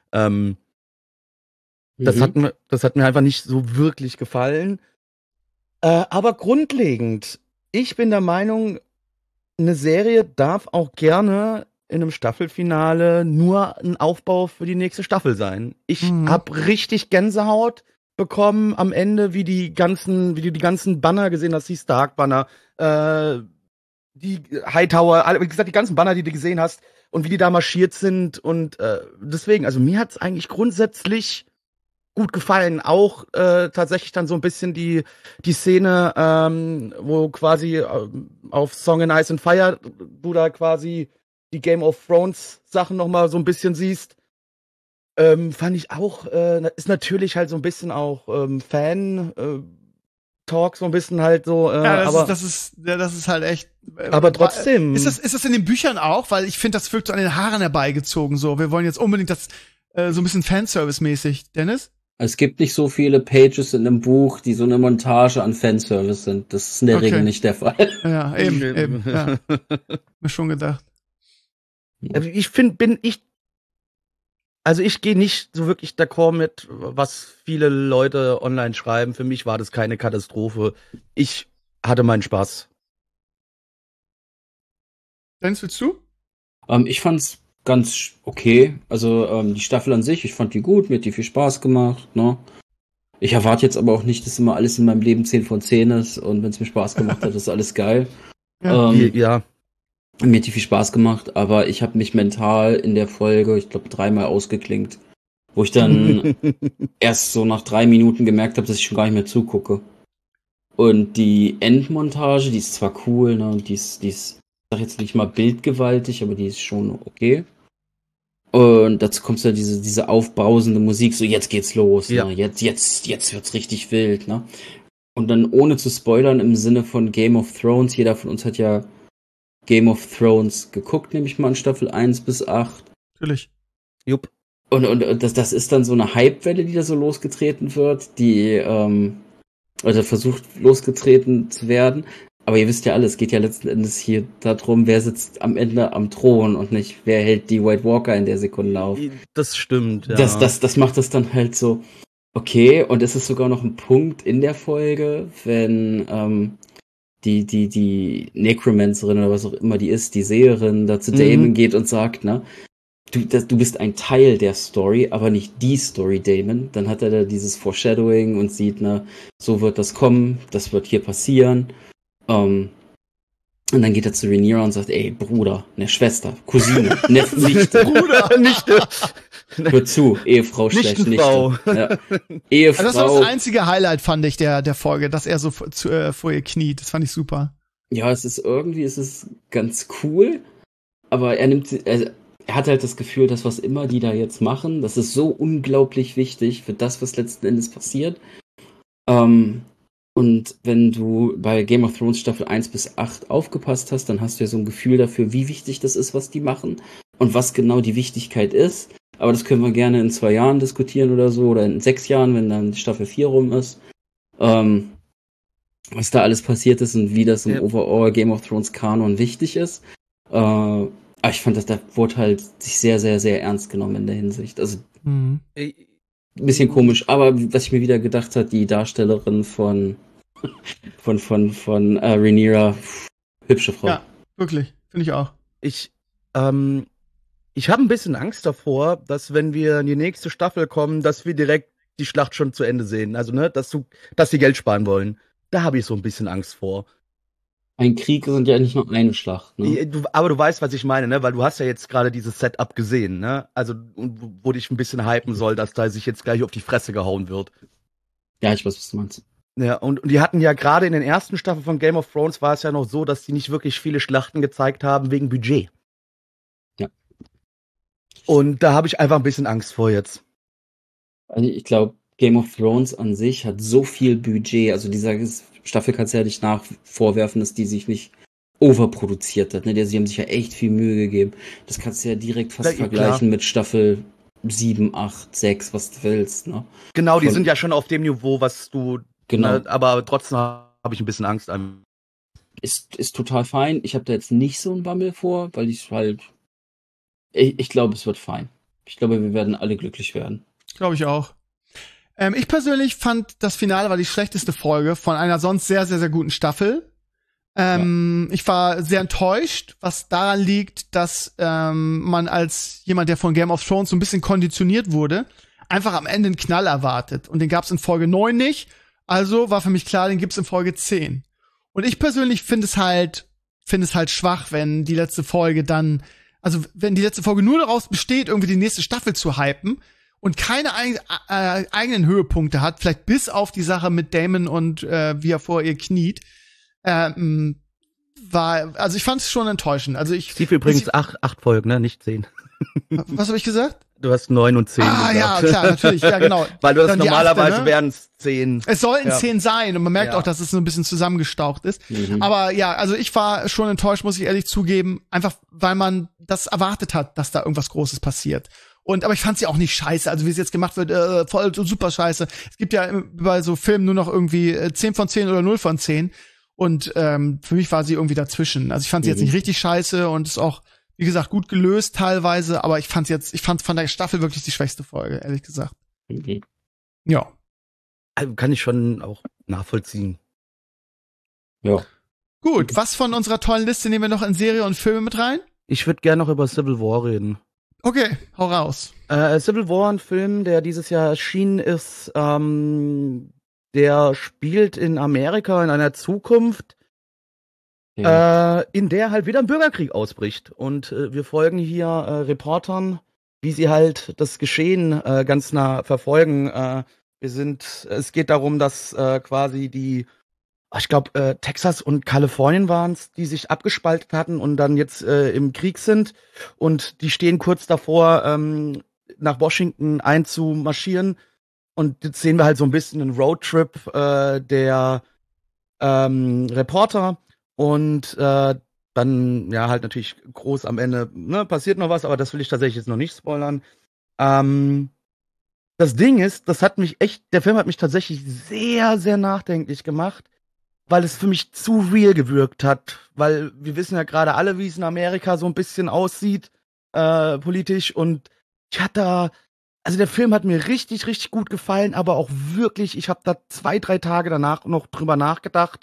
Das hat mir einfach nicht so wirklich gefallen. Aber grundlegend, ich bin der Meinung, eine Serie darf auch gerne in einem Staffelfinale nur ein Aufbau für die nächste Staffel sein. Ich hab richtig Gänsehaut bekommen am Ende, wie du die ganzen Banner gesehen hast, die Stark-Banner, die Hightower, wie gesagt, die ganzen Banner, die du gesehen hast und wie die da marschiert sind und deswegen, also mir hat's eigentlich grundsätzlich gut gefallen, auch tatsächlich dann so ein bisschen die Szene, wo quasi auf Song in Ice and Fire du da quasi die Game of Thrones Sachen nochmal so ein bisschen siehst, fand ich auch, ist natürlich halt so ein bisschen auch Fan-Talk, so ein bisschen halt so, das ist halt echt. Aber trotzdem. Ist das in den Büchern auch? Weil ich finde, das wirkt so an den Haaren herbeigezogen, so. Wir wollen jetzt unbedingt das, so ein bisschen Fanservice-mäßig. Dennis? Es gibt nicht so viele Pages in einem Buch, die so eine Montage an Fanservice sind. Das ist in der Regel nicht der Fall. Ja, eben, ja. Mir schon gedacht. Ich gehe nicht so wirklich d'accord mit, was viele Leute online schreiben. Für mich war das keine Katastrophe. Ich hatte meinen Spaß. Dennis, willst du? Ich fand's ganz okay. Also die Staffel an sich, ich fand die gut, mir hat die viel Spaß gemacht. Ne? Ich erwarte jetzt aber auch nicht, dass immer alles in meinem Leben 10 von 10 ist und wenn es mir Spaß gemacht hat, ist alles geil. Ja. Mir hat die viel Spaß gemacht, aber ich habe mich mental in der Folge, ich glaube, 3-mal ausgeklinkt, wo ich dann erst so nach 3 Minuten gemerkt habe, dass ich schon gar nicht mehr zugucke. Und die Endmontage, die ist zwar cool, ne, die ist, ich sag jetzt nicht mal bildgewaltig, aber die ist schon okay. Und dazu kommt ja diese aufbrausende Musik, so jetzt geht's los, ja. Ne, jetzt wird's richtig wild, ne. Und dann ohne zu spoilern im Sinne von Game of Thrones, jeder von uns hat ja Game of Thrones geguckt, nehme ich mal an Staffel 1 bis 8. Natürlich. Jupp. Und das ist dann so eine Hypewelle, die da so losgetreten wird, die also versucht losgetreten zu werden. Aber ihr wisst ja alle, es geht ja letzten Endes hier darum, wer sitzt am Ende am Thron und nicht, wer hält die White Walker in der Sekunde auf. Das stimmt, ja. Das macht das dann halt so, okay, und es ist sogar noch ein Punkt in der Folge, wenn die Necromancerin oder was auch immer die ist, die Seherin, da zu Daemon geht und sagt, ne, du bist ein Teil der Story, aber nicht die Story, Daemon. Dann hat er da dieses Foreshadowing und sieht, ne, so wird das kommen, das wird hier passieren. Und dann geht er zu Rhaenyra und sagt, ey, Bruder, ne, Schwester, Cousine, Neffe, Nichte. Bruder, Nichte. Hör zu, Ehefrau schlecht, Nichtenfrau. Nichte. Ja. Ehefrau. Also das war das einzige Highlight, fand ich, der Folge, dass er so vor ihr kniet. Das fand ich super. Ja, es ist ganz cool, aber er er hat halt das Gefühl, dass was immer die da jetzt machen, das ist so unglaublich wichtig für das, was letzten Endes passiert. Und wenn du bei Game of Thrones Staffel 1 bis 8 aufgepasst hast, dann hast du ja so ein Gefühl dafür, wie wichtig das ist, was die machen und was genau die Wichtigkeit ist. Aber das können wir gerne in 2 Jahren diskutieren oder so, oder in 6 Jahren, wenn dann Staffel 4 rum ist. Was da alles passiert ist und wie das im Overall Game of Thrones Kanon wichtig ist. Aber ich fand, da wurde halt sich sehr, sehr, sehr ernst genommen in der Hinsicht. Also ein bisschen komisch, aber was ich mir wieder gedacht habe, die Darstellerin von Rhaenyra, hübsche Frau. Ja, wirklich, finde ich auch. Ich habe ein bisschen Angst davor, dass wenn wir in die nächste Staffel kommen, dass wir direkt die Schlacht schon zu Ende sehen. Also, ne, dass die Geld sparen wollen. Da habe ich so ein bisschen Angst vor. Ein Krieg sind ja nicht nur eine Schlacht, ne? Aber du weißt, was ich meine, ne? Weil du hast ja jetzt gerade dieses Setup gesehen, ne? Also, wo dich ein bisschen hypen soll, dass da sich jetzt gleich auf die Fresse gehauen wird. Ja, ich weiß, was du meinst. Ja, und die hatten ja gerade in den ersten Staffeln von Game of Thrones war es ja noch so, dass die nicht wirklich viele Schlachten gezeigt haben wegen Budget. Ja. Und da habe ich einfach ein bisschen Angst vor jetzt. Also ich glaube, Game of Thrones an sich hat so viel Budget, also dieser Staffel kannst du ja nicht vorwerfen, dass die sich nicht overproduziert hat, ne? Sie haben sich ja echt viel Mühe gegeben. Das kannst du ja direkt fast vergleichen mit Staffel 7, 8, 6, was du willst, ne? Genau, die sind ja schon auf dem Niveau, was du, genau. Ne, aber trotzdem habe ich ein bisschen Angst an. Ist total fein. Ich habe da jetzt nicht so einen Bammel vor, weil ich glaube, es wird fein. Ich glaube, wir werden alle glücklich werden. Glaube ich auch. Ich persönlich fand, das Finale war die schlechteste Folge von einer sonst sehr, sehr, sehr guten Staffel. Ich war sehr enttäuscht, was daran liegt, dass man als jemand, der von Game of Thrones so ein bisschen konditioniert wurde, einfach am Ende einen Knall erwartet. Und den gab's in Folge 9 nicht. Also war für mich klar, den gibt's in Folge 10. Und ich persönlich finde es halt schwach, wenn die letzte Folge dann, also wenn die letzte Folge nur daraus besteht, irgendwie die nächste Staffel zu hypen und keine eigenen Höhepunkte hat, vielleicht bis auf die Sache mit Daemon und wie er vor ihr kniet, also ich fand es schon enttäuschend. Also Steve übrigens 8 Folgen, ne, nicht 10. Was habe ich gesagt? Du hast 9 und 10 gesagt. Ja, klar, natürlich, ja, genau. Weil du hast Dann normalerweise 8, ne? wären es 10. Es sollten 10 sein und man merkt Ja. auch, dass es so ein bisschen zusammengestaucht ist. Aber ja, also ich war schon enttäuscht, muss ich ehrlich zugeben, einfach weil man das erwartet hat, dass da irgendwas Großes passiert. Aber ich fand sie auch nicht scheiße, also wie es jetzt gemacht wird, voll super scheiße. Es gibt ja bei so Filmen nur noch irgendwie 10 von 10 oder 0 von 10 und für mich war sie irgendwie dazwischen. Also ich fand sie jetzt nicht richtig scheiße und ist auch, wie gesagt, gut gelöst teilweise, aber ich fand von der Staffel wirklich die schwächste Folge, ehrlich gesagt. Ja. Also kann ich schon auch nachvollziehen. Ja. Gut, was von unserer tollen Liste nehmen wir noch in Serie und Filme mit rein? Ich würde gerne noch über Civil War reden. Okay, hau raus. Civil War, ein Film, der dieses Jahr erschienen ist, der spielt in Amerika in einer Zukunft, in der halt wieder ein Bürgerkrieg ausbricht. Und wir folgen hier Reportern, wie sie halt das Geschehen ganz nah verfolgen. Es geht darum, dass quasi ich glaube, Texas und Kalifornien waren es, die sich abgespaltet hatten und dann jetzt im Krieg sind. Und die stehen kurz davor, nach Washington einzumarschieren. Und jetzt sehen wir halt so ein bisschen einen Roadtrip der Reporter. Und dann, ja, halt natürlich groß am Ende, ne, passiert noch was, aber das will ich tatsächlich jetzt noch nicht spoilern. Das Ding ist, der Film hat mich tatsächlich sehr, sehr nachdenklich gemacht, weil es für mich zu real gewirkt hat. Weil wir wissen ja gerade alle, wie es in Amerika so ein bisschen aussieht, politisch. Und also der Film hat mir richtig, richtig gut gefallen, aber auch wirklich, ich habe da 2, 3 Tage danach noch drüber nachgedacht.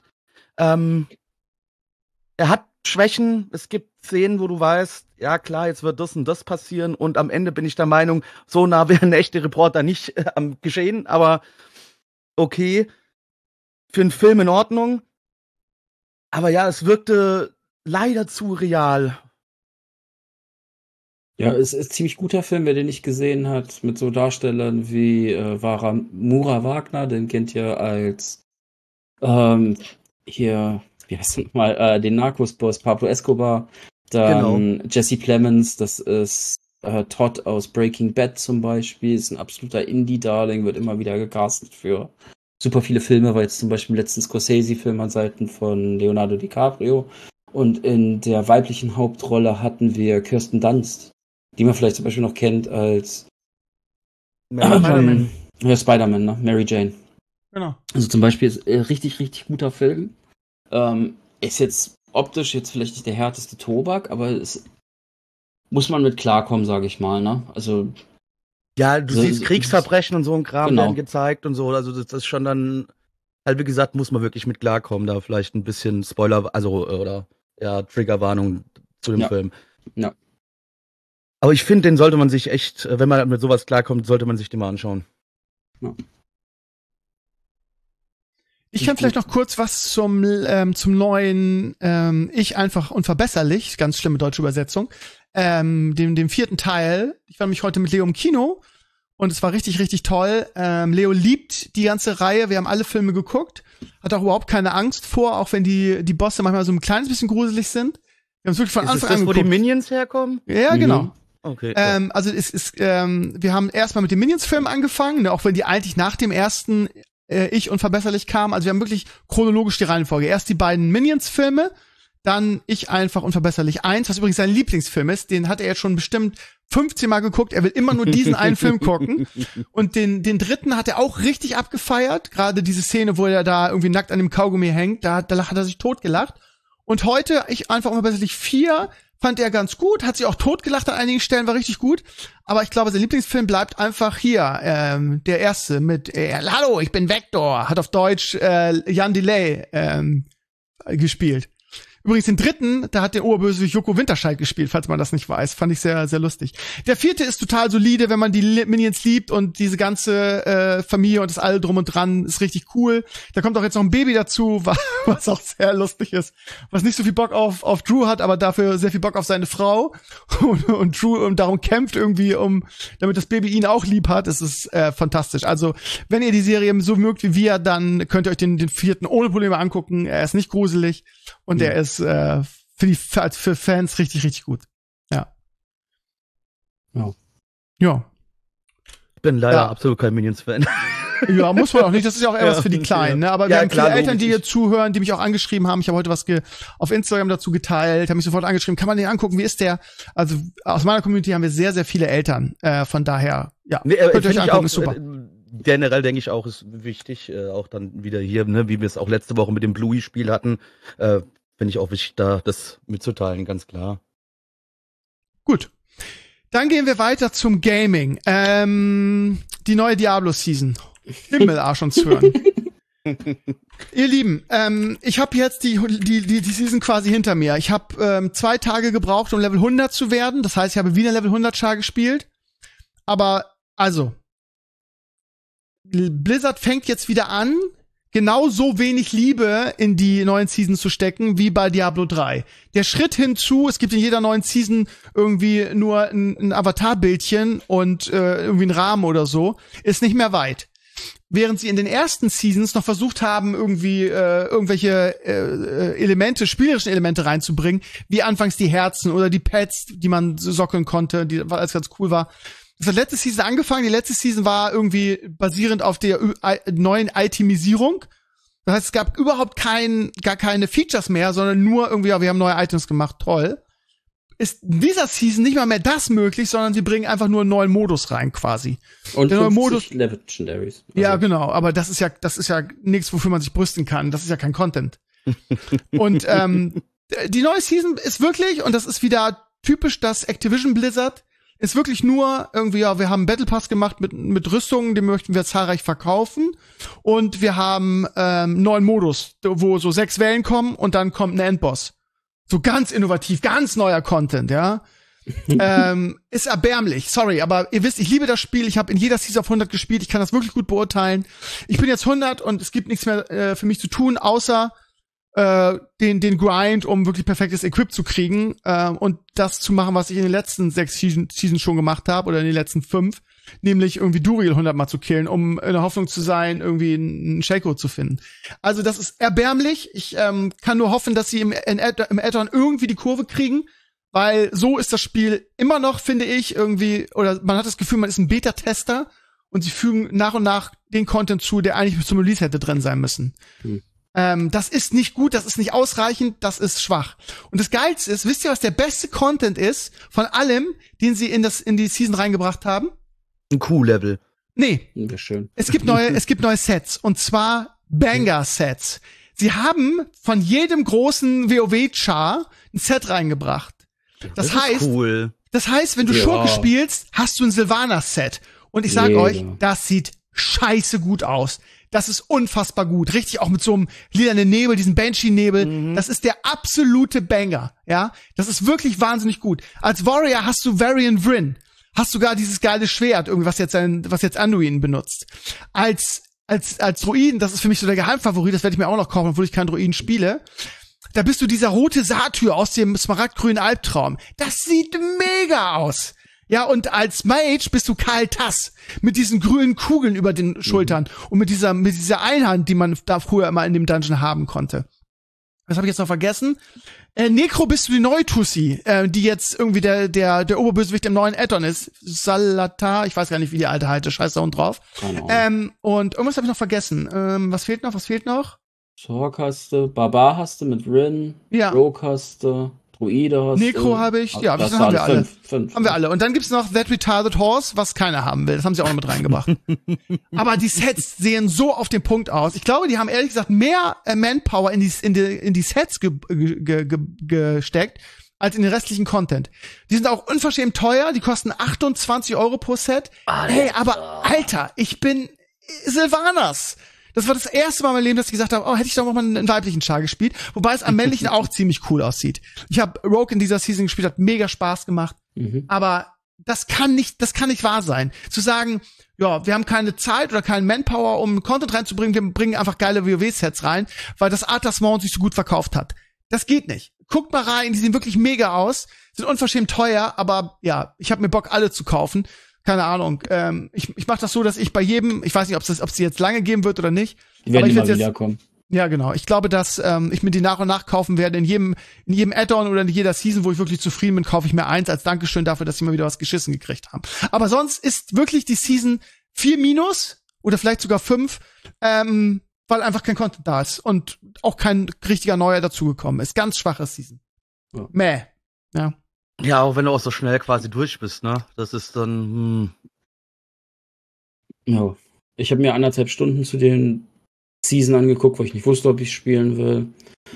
Er hat Schwächen, es gibt Szenen, wo du weißt, ja klar, jetzt wird das und das passieren und am Ende bin ich der Meinung, so nah wären echte Reporter nicht am Geschehen, aber okay, für einen Film in Ordnung, aber ja, es wirkte leider zu real. Ja, es ist ein ziemlich guter Film, wer den nicht gesehen hat, mit so Darstellern wie Mura Wagner, den kennt ihr als hier, wie heißt der nochmal, den Narcos-Boss Pablo Escobar, Dann Jesse Plemons, das ist Todd aus Breaking Bad zum Beispiel, ist ein absoluter Indie-Darling, wird immer wieder gecastet für super viele Filme, war jetzt zum Beispiel im letzten Scorsese-Film an Seiten von Leonardo DiCaprio. Und in der weiblichen Hauptrolle hatten wir Kirsten Dunst, die man vielleicht zum Beispiel noch kennt als Spider-Man. Ja, Spider-Man, ne? Mary Jane. Genau. Also zum Beispiel ist richtig, richtig guter Film. Ist jetzt optisch jetzt vielleicht nicht der härteste Tobak, aber es muss man mit klarkommen, sage ich mal, ne? Also Ja, du siehst Kriegsverbrechen und so ein Kram Genau. werden gezeigt und so. Also das ist schon dann, halt wie gesagt, muss man wirklich mit klarkommen. Da vielleicht ein bisschen Spoiler, also oder ja, Triggerwarnung zu dem Ja. Film. Ja. Aber ich finde, den sollte man sich echt, wenn man mit sowas klarkommt, sollte man sich den mal anschauen. Ich kann vielleicht noch kurz was zum neuen Ich einfach unverbesserlich, ganz schlimme deutsche Übersetzung, dem 4. Teil. Ich war nämlich heute mit Leo im Kino und es war richtig, richtig toll. Leo liebt die ganze Reihe, wir haben alle Filme geguckt, hat auch überhaupt keine Angst vor, auch wenn die Bosse manchmal so ein kleines bisschen gruselig sind. Wir haben es wirklich von Ist Anfang das, an wo geguckt. die Minions herkommen? Ja, genau. Okay. Also es ist, wir haben erstmal mit dem Minions-Film angefangen, ne, auch wenn die eigentlich nach dem ersten Ich unverbesserlich kamen. Also wir haben wirklich chronologisch die Reihenfolge. Erst die beiden Minions-Filme, dann Ich einfach unverbesserlich 1, was übrigens sein Lieblingsfilm ist. Den hat er jetzt schon bestimmt 15 Mal geguckt. Er will immer nur diesen einen Film gucken. Und den dritten hat er auch richtig abgefeiert. Gerade diese Szene, wo er da irgendwie nackt an dem Kaugummi hängt, da hat er sich totgelacht. Und heute Ich einfach unverbesserlich 4 fand er ganz gut, hat sich auch totgelacht an einigen Stellen, war richtig gut. Aber ich glaube, sein Lieblingsfilm bleibt einfach hier, der erste mit Hallo, ich bin Vector, hat auf Deutsch Jan Delay gespielt. Übrigens den dritten, da hat der Oberbösewicht Joko Winterscheid gespielt, falls man das nicht weiß. Fand ich sehr, sehr lustig. Der 4. ist total solide, wenn man die Minions liebt und diese ganze Familie und das alle drum und dran ist richtig cool. Da kommt auch jetzt noch ein Baby dazu, was auch sehr lustig ist. Was nicht so viel Bock auf Drew hat, aber dafür sehr viel Bock auf seine Frau. Und Drew darum kämpft irgendwie, damit das Baby ihn auch lieb hat. Es ist fantastisch. Also, wenn ihr die Serie so mögt wie wir, dann könnt ihr euch den 4. ohne Probleme angucken. Er ist nicht gruselig. Und der ist für Fans richtig, richtig gut. Ja. Ja. Ich bin leider absolut kein Minions-Fan. Ja, muss man auch nicht. Das ist ja auch eher was für die Kleinen. Ne? Aber wir haben klar, viele Eltern, die logisch. hier zuhören, die mich auch angeschrieben haben. Ich habe heute was auf Instagram dazu geteilt, habe mich sofort angeschrieben. Kann man den angucken? Wie ist der? Also aus meiner Community haben wir sehr, sehr viele Eltern. Von daher, ja, Nee, könnt ihr euch find ich angucken, auch, ist super. Generell denke ich auch, ist wichtig, auch dann wieder hier, ne, wie wir es auch letzte Woche mit dem Bluey-Spiel hatten, finde ich auch wichtig, da das mitzuteilen, ganz klar. Gut. Dann gehen wir weiter zum Gaming. Die neue Diablo-Season. Himmelarsch uns hören. Ihr Lieben, ich habe jetzt die Season quasi hinter mir. Ich habe 2 Tage gebraucht, um Level 100 zu werden. Das heißt, ich habe wieder Level 100 Char gespielt. Aber, also, Blizzard fängt jetzt wieder an, genau so wenig Liebe in die neuen Seasons zu stecken, wie bei Diablo 3. Der Schritt hinzu, es gibt in jeder neuen Season irgendwie nur ein Avatar-Bildchen und irgendwie einen Rahmen oder so, ist nicht mehr weit. Während sie in den ersten Seasons noch versucht haben, irgendwie irgendwelche spielerischen Elemente reinzubringen, wie anfangs die Herzen oder die Pets, die man sockeln konnte, die alles ganz cool war. Das hat letzte Season angefangen. Die letzte Season war irgendwie basierend auf der neuen Itemisierung. Das heißt, es gab überhaupt gar keine Features mehr, sondern nur irgendwie, ja, wir haben neue Items gemacht, toll. Ist in dieser Season nicht mal mehr das möglich, sondern sie bringen einfach nur einen neuen Modus rein, quasi. Und der neue 50 Modus, Legendaries. Also, ja, genau, aber das ist ja nichts, wofür man sich brüsten kann. Das ist ja kein Content. Und die neue Season ist wirklich, und das ist wieder typisch das Activision Blizzard, ist wirklich nur irgendwie, ja, wir haben einen Battle Pass gemacht mit Rüstungen, den möchten wir zahlreich verkaufen. Und wir haben einen neuen Modus, wo so 6 Wellen kommen und dann kommt ein Endboss. So ganz innovativ, ganz neuer Content, ja. Ist erbärmlich, sorry, aber ihr wisst, ich liebe das Spiel, ich habe in jeder Season auf 100 gespielt, ich kann das wirklich gut beurteilen. Ich bin jetzt 100 und es gibt nichts mehr für mich zu tun, außer den Grind, um wirklich perfektes Equip zu kriegen und das zu machen, was ich in den letzten 6 Seasons schon gemacht habe oder in den letzten 5, nämlich irgendwie Duriel 100 Mal zu killen, um in der Hoffnung zu sein, irgendwie einen Shaco zu finden. Also das ist erbärmlich. Ich kann nur hoffen, dass sie im Add-on irgendwie die Kurve kriegen, weil so ist das Spiel immer noch, finde ich, irgendwie, oder man hat das Gefühl, man ist ein Beta-Tester und sie fügen nach und nach den Content zu, der eigentlich bis zum Release hätte drin sein müssen. Das ist nicht gut, das ist nicht ausreichend, das ist schwach. Und das Geilste ist, wisst ihr, was der beste Content ist von allem, den sie in die Season reingebracht haben? Ein Q-Level. Nee. Ja, schön. Es gibt neue Sets, und zwar Banger-Sets. Sie haben von jedem großen WoW-Char ein Set reingebracht. Das heißt, cool. wenn du Schurke spielst, hast du ein Sylvanas-Set. Und ich sag euch, das sieht scheiße gut aus. Das ist unfassbar gut. Richtig, auch mit so einem lilanen Nebel, diesen Banshee-Nebel. Das ist der absolute Banger, ja. Das ist wirklich wahnsinnig gut. Als Warrior hast du Varian Vryn. Hast sogar dieses geile Schwert, irgendwie, was jetzt Anduin benutzt. Als Druiden, das ist für mich so der Geheimfavorit, das werde ich mir auch noch kaufen, obwohl ich keinen Druiden spiele. Da bist du dieser rote Satyr aus dem smaragdgrünen Albtraum. Das sieht mega aus. Ja, und als Mage bist du Karl Tass mit diesen grünen Kugeln über den Schultern und mit dieser Einhand, die man da früher immer in dem Dungeon haben konnte. Was habe ich jetzt noch vergessen? Necro bist du die neue Tussi, die jetzt irgendwie der Oberbösewicht im neuen Add-on ist. Salatar, ich weiß gar nicht, wie die alte heißt, scheiß da unten drauf. Und irgendwas habe ich noch vergessen. Was fehlt noch? Sorg hast du, Barbar hast du mit Rin, Ja. Rogue hast du, Druide hast du. Necro habe ich, ja, das haben wir alle. Haben wir alle. Und dann gibt's noch That Retarded Horse, was keiner haben will. Das haben sie auch noch mit reingebracht. Aber die Sets sehen so auf den Punkt aus. Ich glaube, die haben ehrlich gesagt mehr Manpower in die Sets gesteckt, als in den restlichen Content. Die sind auch unverschämt teuer, die kosten 28 € pro Set. Hey, aber Alter, ich bin Sylvanas. Das war das erste Mal in meinem Leben, dass ich gesagt habe, hätte ich doch mal einen weiblichen Char gespielt. Wobei es am männlichen auch ziemlich cool aussieht. Ich habe Rogue in dieser Season gespielt, hat mega Spaß gemacht. Aber das kann nicht wahr sein. Zu sagen, ja, wir haben keine Zeit oder keinen Manpower, um Content reinzubringen, wir bringen einfach geile WoW-Sets rein, weil das Arthasmon sich so gut verkauft hat. Das geht nicht. Guckt mal rein, die sehen wirklich mega aus, sind unverschämt teuer, aber ja, ich habe mir Bock, alle zu kaufen. Keine Ahnung. Ich mache das so, dass ich bei jedem, ich weiß nicht, ob es die jetzt lange geben wird oder nicht. Die werden aber immer wiederkommen. Ja, genau. Ich glaube, dass ich mir die nach und nach kaufen werde. In jedem Add-on oder in jeder Season, wo ich wirklich zufrieden bin, kaufe ich mir eins als Dankeschön dafür, dass sie mal wieder was geschissen gekriegt haben. Aber sonst ist wirklich die Season 4- oder vielleicht sogar 5, weil einfach kein Content da ist und auch kein richtiger neuer dazugekommen ist. Ganz schwache Season. Ja. Mäh. Ja. Ja, auch wenn du auch so schnell quasi durch bist, ne? Das ist dann, Ja. Ich habe mir 1,5 Stunden zu den Season angeguckt, weil ich nicht wusste, ob ich spielen will.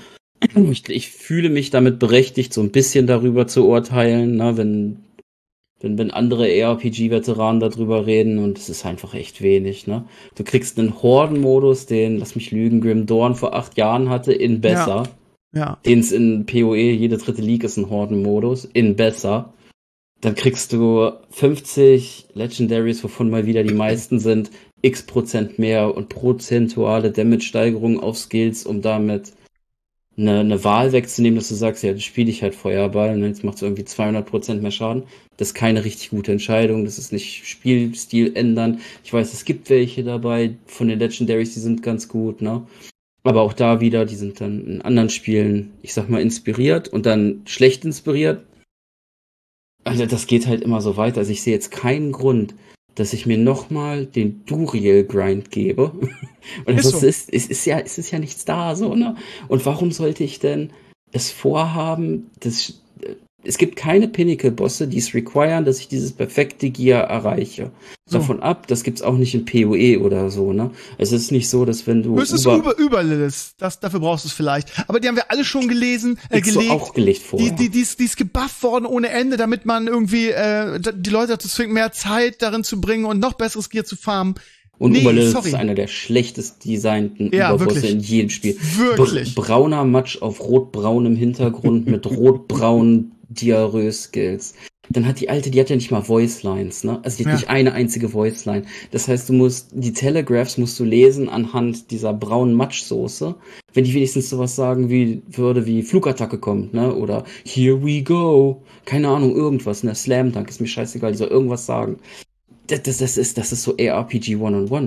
Ich fühle mich damit berechtigt, so ein bisschen darüber zu urteilen, ne? Wenn andere RPG-Veteranen darüber reden, und es ist einfach echt wenig, ne? Du kriegst einen Horden-Modus, den, lass mich lügen, Grim Dawn vor 8 Jahren hatte, in besser. Ja. Den es in PoE, jede dritte League ist ein Horden-Modus, in besser. Dann kriegst du 50 Legendaries, wovon mal wieder die meisten sind, x% mehr und prozentuale Damage-Steigerung auf Skills, um damit eine Wahl wegzunehmen, dass du sagst, ja, das spiele ich halt Feuerball, und jetzt macht es irgendwie 200% mehr Schaden. Das ist keine richtig gute Entscheidung, das ist nicht Spielstil ändern. Ich weiß, es gibt welche dabei von den Legendaries, die sind ganz gut, ne? Aber auch da wieder, die sind dann in anderen Spielen, ich sag mal, inspiriert und dann schlecht inspiriert. Also das geht halt immer so weiter. Also ich sehe jetzt keinen Grund, dass ich mir nochmal den Duriel-Grind gebe. Und es ist ja nichts da, so, ne? Und warum sollte ich denn es vorhaben, es gibt keine Pinnacle-Bosse, die es requiren, dass ich dieses perfekte Gear erreiche. So. Davon ab, das gibt's auch nicht in PoE oder so, ne? Es ist nicht so, dass wenn du... Es ist Uber-Lilith. Dafür brauchst du es vielleicht. Aber die haben wir alle schon gelesen, gelegt. So auch gelegt vorher. Die ist gebufft worden ohne Ende, damit man irgendwie die Leute dazu zwingt, mehr Zeit darin zu bringen und noch besseres Gear zu farmen. Und Uberlilith ist einer der schlechtest designten Überbosse in jedem Spiel. Wirklich. Brauner Matsch auf rotbraunem Hintergrund mit rotbraunen Diarrhoe-Skills. Dann hat die hat ja nicht mal Voicelines, ne? Also die hat nicht eine einzige Voiceline. Das heißt, die Telegraphs musst du lesen anhand dieser braunen Matschsoße. Wenn die wenigstens sowas sagen wie Flugattacke kommt, ne? Oder Here we go. Keine Ahnung, irgendwas, ne? Slam Dunk, ist mir scheißegal, die soll irgendwas sagen. Das ist so ARPG One-on-One.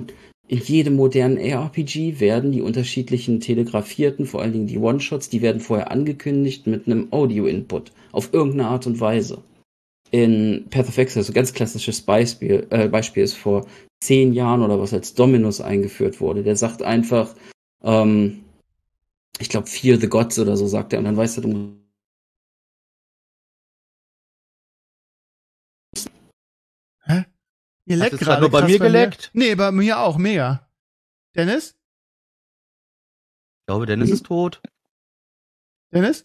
in jedem modernen ARPG werden die unterschiedlichen telegrafierten, vor allen Dingen die One-Shots, die werden vorher angekündigt mit einem Audio-Input auf irgendeine Art und Weise. In Path of Exile, so ein ganz klassisches Beispiel ist vor 10 Jahren oder was als Dominus eingeführt wurde. Der sagt einfach, ich glaube, Fear the Gods oder so sagt er, und dann weißt du, Hä? Ihr leckt Hat es gerade nur bei krass mir geleckt? Nee, bei mir auch, mega. Dennis? Ich glaube, Dennis ist tot. Dennis?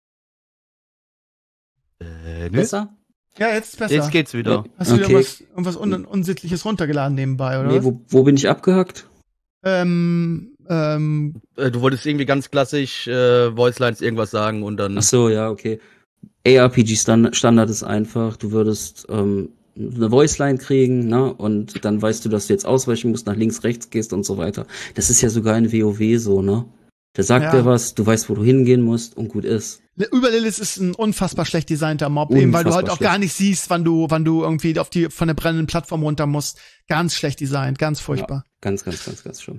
Dennis? besser? Ja, jetzt ist besser. Jetzt geht's wieder. Hast du Okay. wieder irgendwas Unsittliches runtergeladen nebenbei, oder? Nee, was? wo bin ich abgehackt? Du wolltest irgendwie ganz klassisch Voicelines irgendwas sagen und dann. Ach so, ja, okay. ARPG-Standard ist einfach, du würdest eine Voiceline kriegen, ne? Und dann weißt du, dass du jetzt ausweichen musst, nach links, rechts gehst und so weiter. Das ist ja sogar in WoW so, ne? Da sagt Ja. er was, du weißt, wo du hingehen musst und gut ist. Überlilith ist ein unfassbar schlecht designter Mob, eben weil du Unfassbar halt auch schlecht. gar nicht siehst, wann du irgendwie von der brennenden Plattform runter musst. Ganz schlecht designt, ganz furchtbar. Ganz, ganz, ganz, ganz schlimm.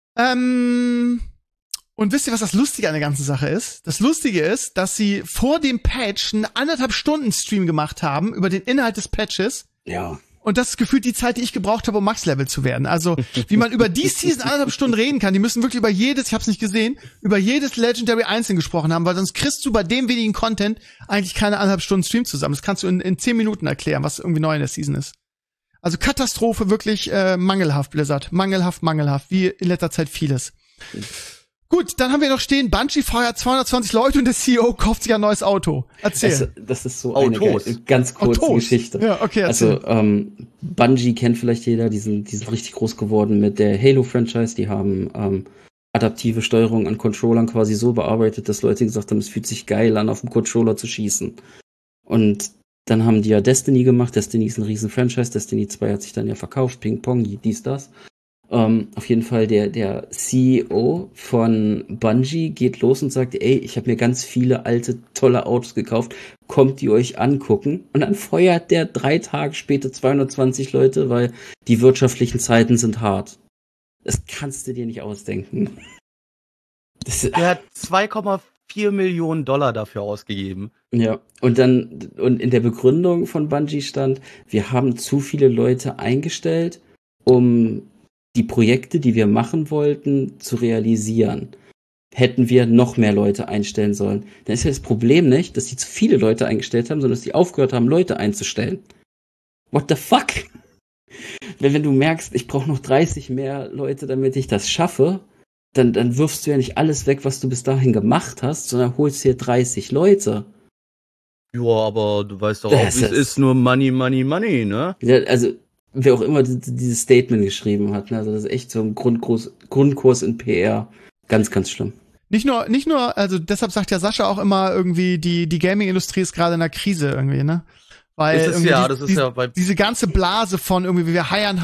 Und wisst ihr, was das Lustige an der ganzen Sache ist? Das Lustige ist, dass sie vor dem Patch einen 1,5 Stunden Stream gemacht haben über den Inhalt des Patches. Ja. Und das ist gefühlt die Zeit, die ich gebraucht habe, um Max-Level zu werden. Also, wie man über die Season 1,5 Stunden reden kann, die müssen wirklich über jedes, ich hab's nicht gesehen, über jedes Legendary einzeln gesprochen haben, weil sonst kriegst du bei dem wenigen Content eigentlich keine 1,5 Stunden Stream zusammen. Das kannst du in 10 Minuten erklären, was irgendwie neu in der Season ist. Also Katastrophe, wirklich mangelhaft, Blizzard. Mangelhaft, wie in letzter Zeit vieles. Gut, dann haben wir noch stehen, Bungie feuert 220 Leute und der CEO kauft sich ein neues Auto. Erzähl. Das ist so Autos. eine ganz kurze Autos. Geschichte. Ja, okay, erzähl. Also, Bungie kennt vielleicht jeder, die sind richtig groß geworden mit der Halo-Franchise. Die haben adaptive Steuerung an Controllern quasi so bearbeitet, dass Leute gesagt haben, es fühlt sich geil an, auf dem Controller zu schießen. Und dann haben die ja Destiny gemacht. Destiny ist ein riesen Franchise. Destiny 2 hat sich dann ja verkauft. Ping-Pong, dies, das. Auf jeden Fall der CEO von Bungie geht los und sagt, ey, ich habe mir ganz viele alte, tolle Autos gekauft, kommt die euch angucken? Und dann feuert der 3 Tage später 220 Leute, weil die wirtschaftlichen Zeiten sind hart. Das kannst du dir nicht ausdenken. Der hat 2,4 Millionen Dollar dafür ausgegeben. Ja, und in der Begründung von Bungie stand, wir haben zu viele Leute eingestellt, um die Projekte, die wir machen wollten, zu realisieren. Hätten wir noch mehr Leute einstellen sollen. Dann ist ja das Problem nicht, dass die zu viele Leute eingestellt haben, sondern dass die aufgehört haben, Leute einzustellen. What the fuck? Wenn du merkst, ich brauche noch 30 mehr Leute, damit ich das schaffe, dann wirfst du ja nicht alles weg, was du bis dahin gemacht hast, sondern holst dir 30 Leute. Ja, aber du weißt doch auch, Das wie es ist, nur Money, ne? Ja, also, wer auch immer dieses Statement geschrieben hat, ne? Also das ist echt so ein Grundkurs in PR. Ganz, ganz schlimm. Nicht nur, also deshalb sagt ja Sascha auch immer irgendwie, die Gaming-Industrie ist gerade in einer Krise irgendwie, ne? Weil Das ist irgendwie ja, das ist ja bei diese ganze Blase von irgendwie, wir heiern,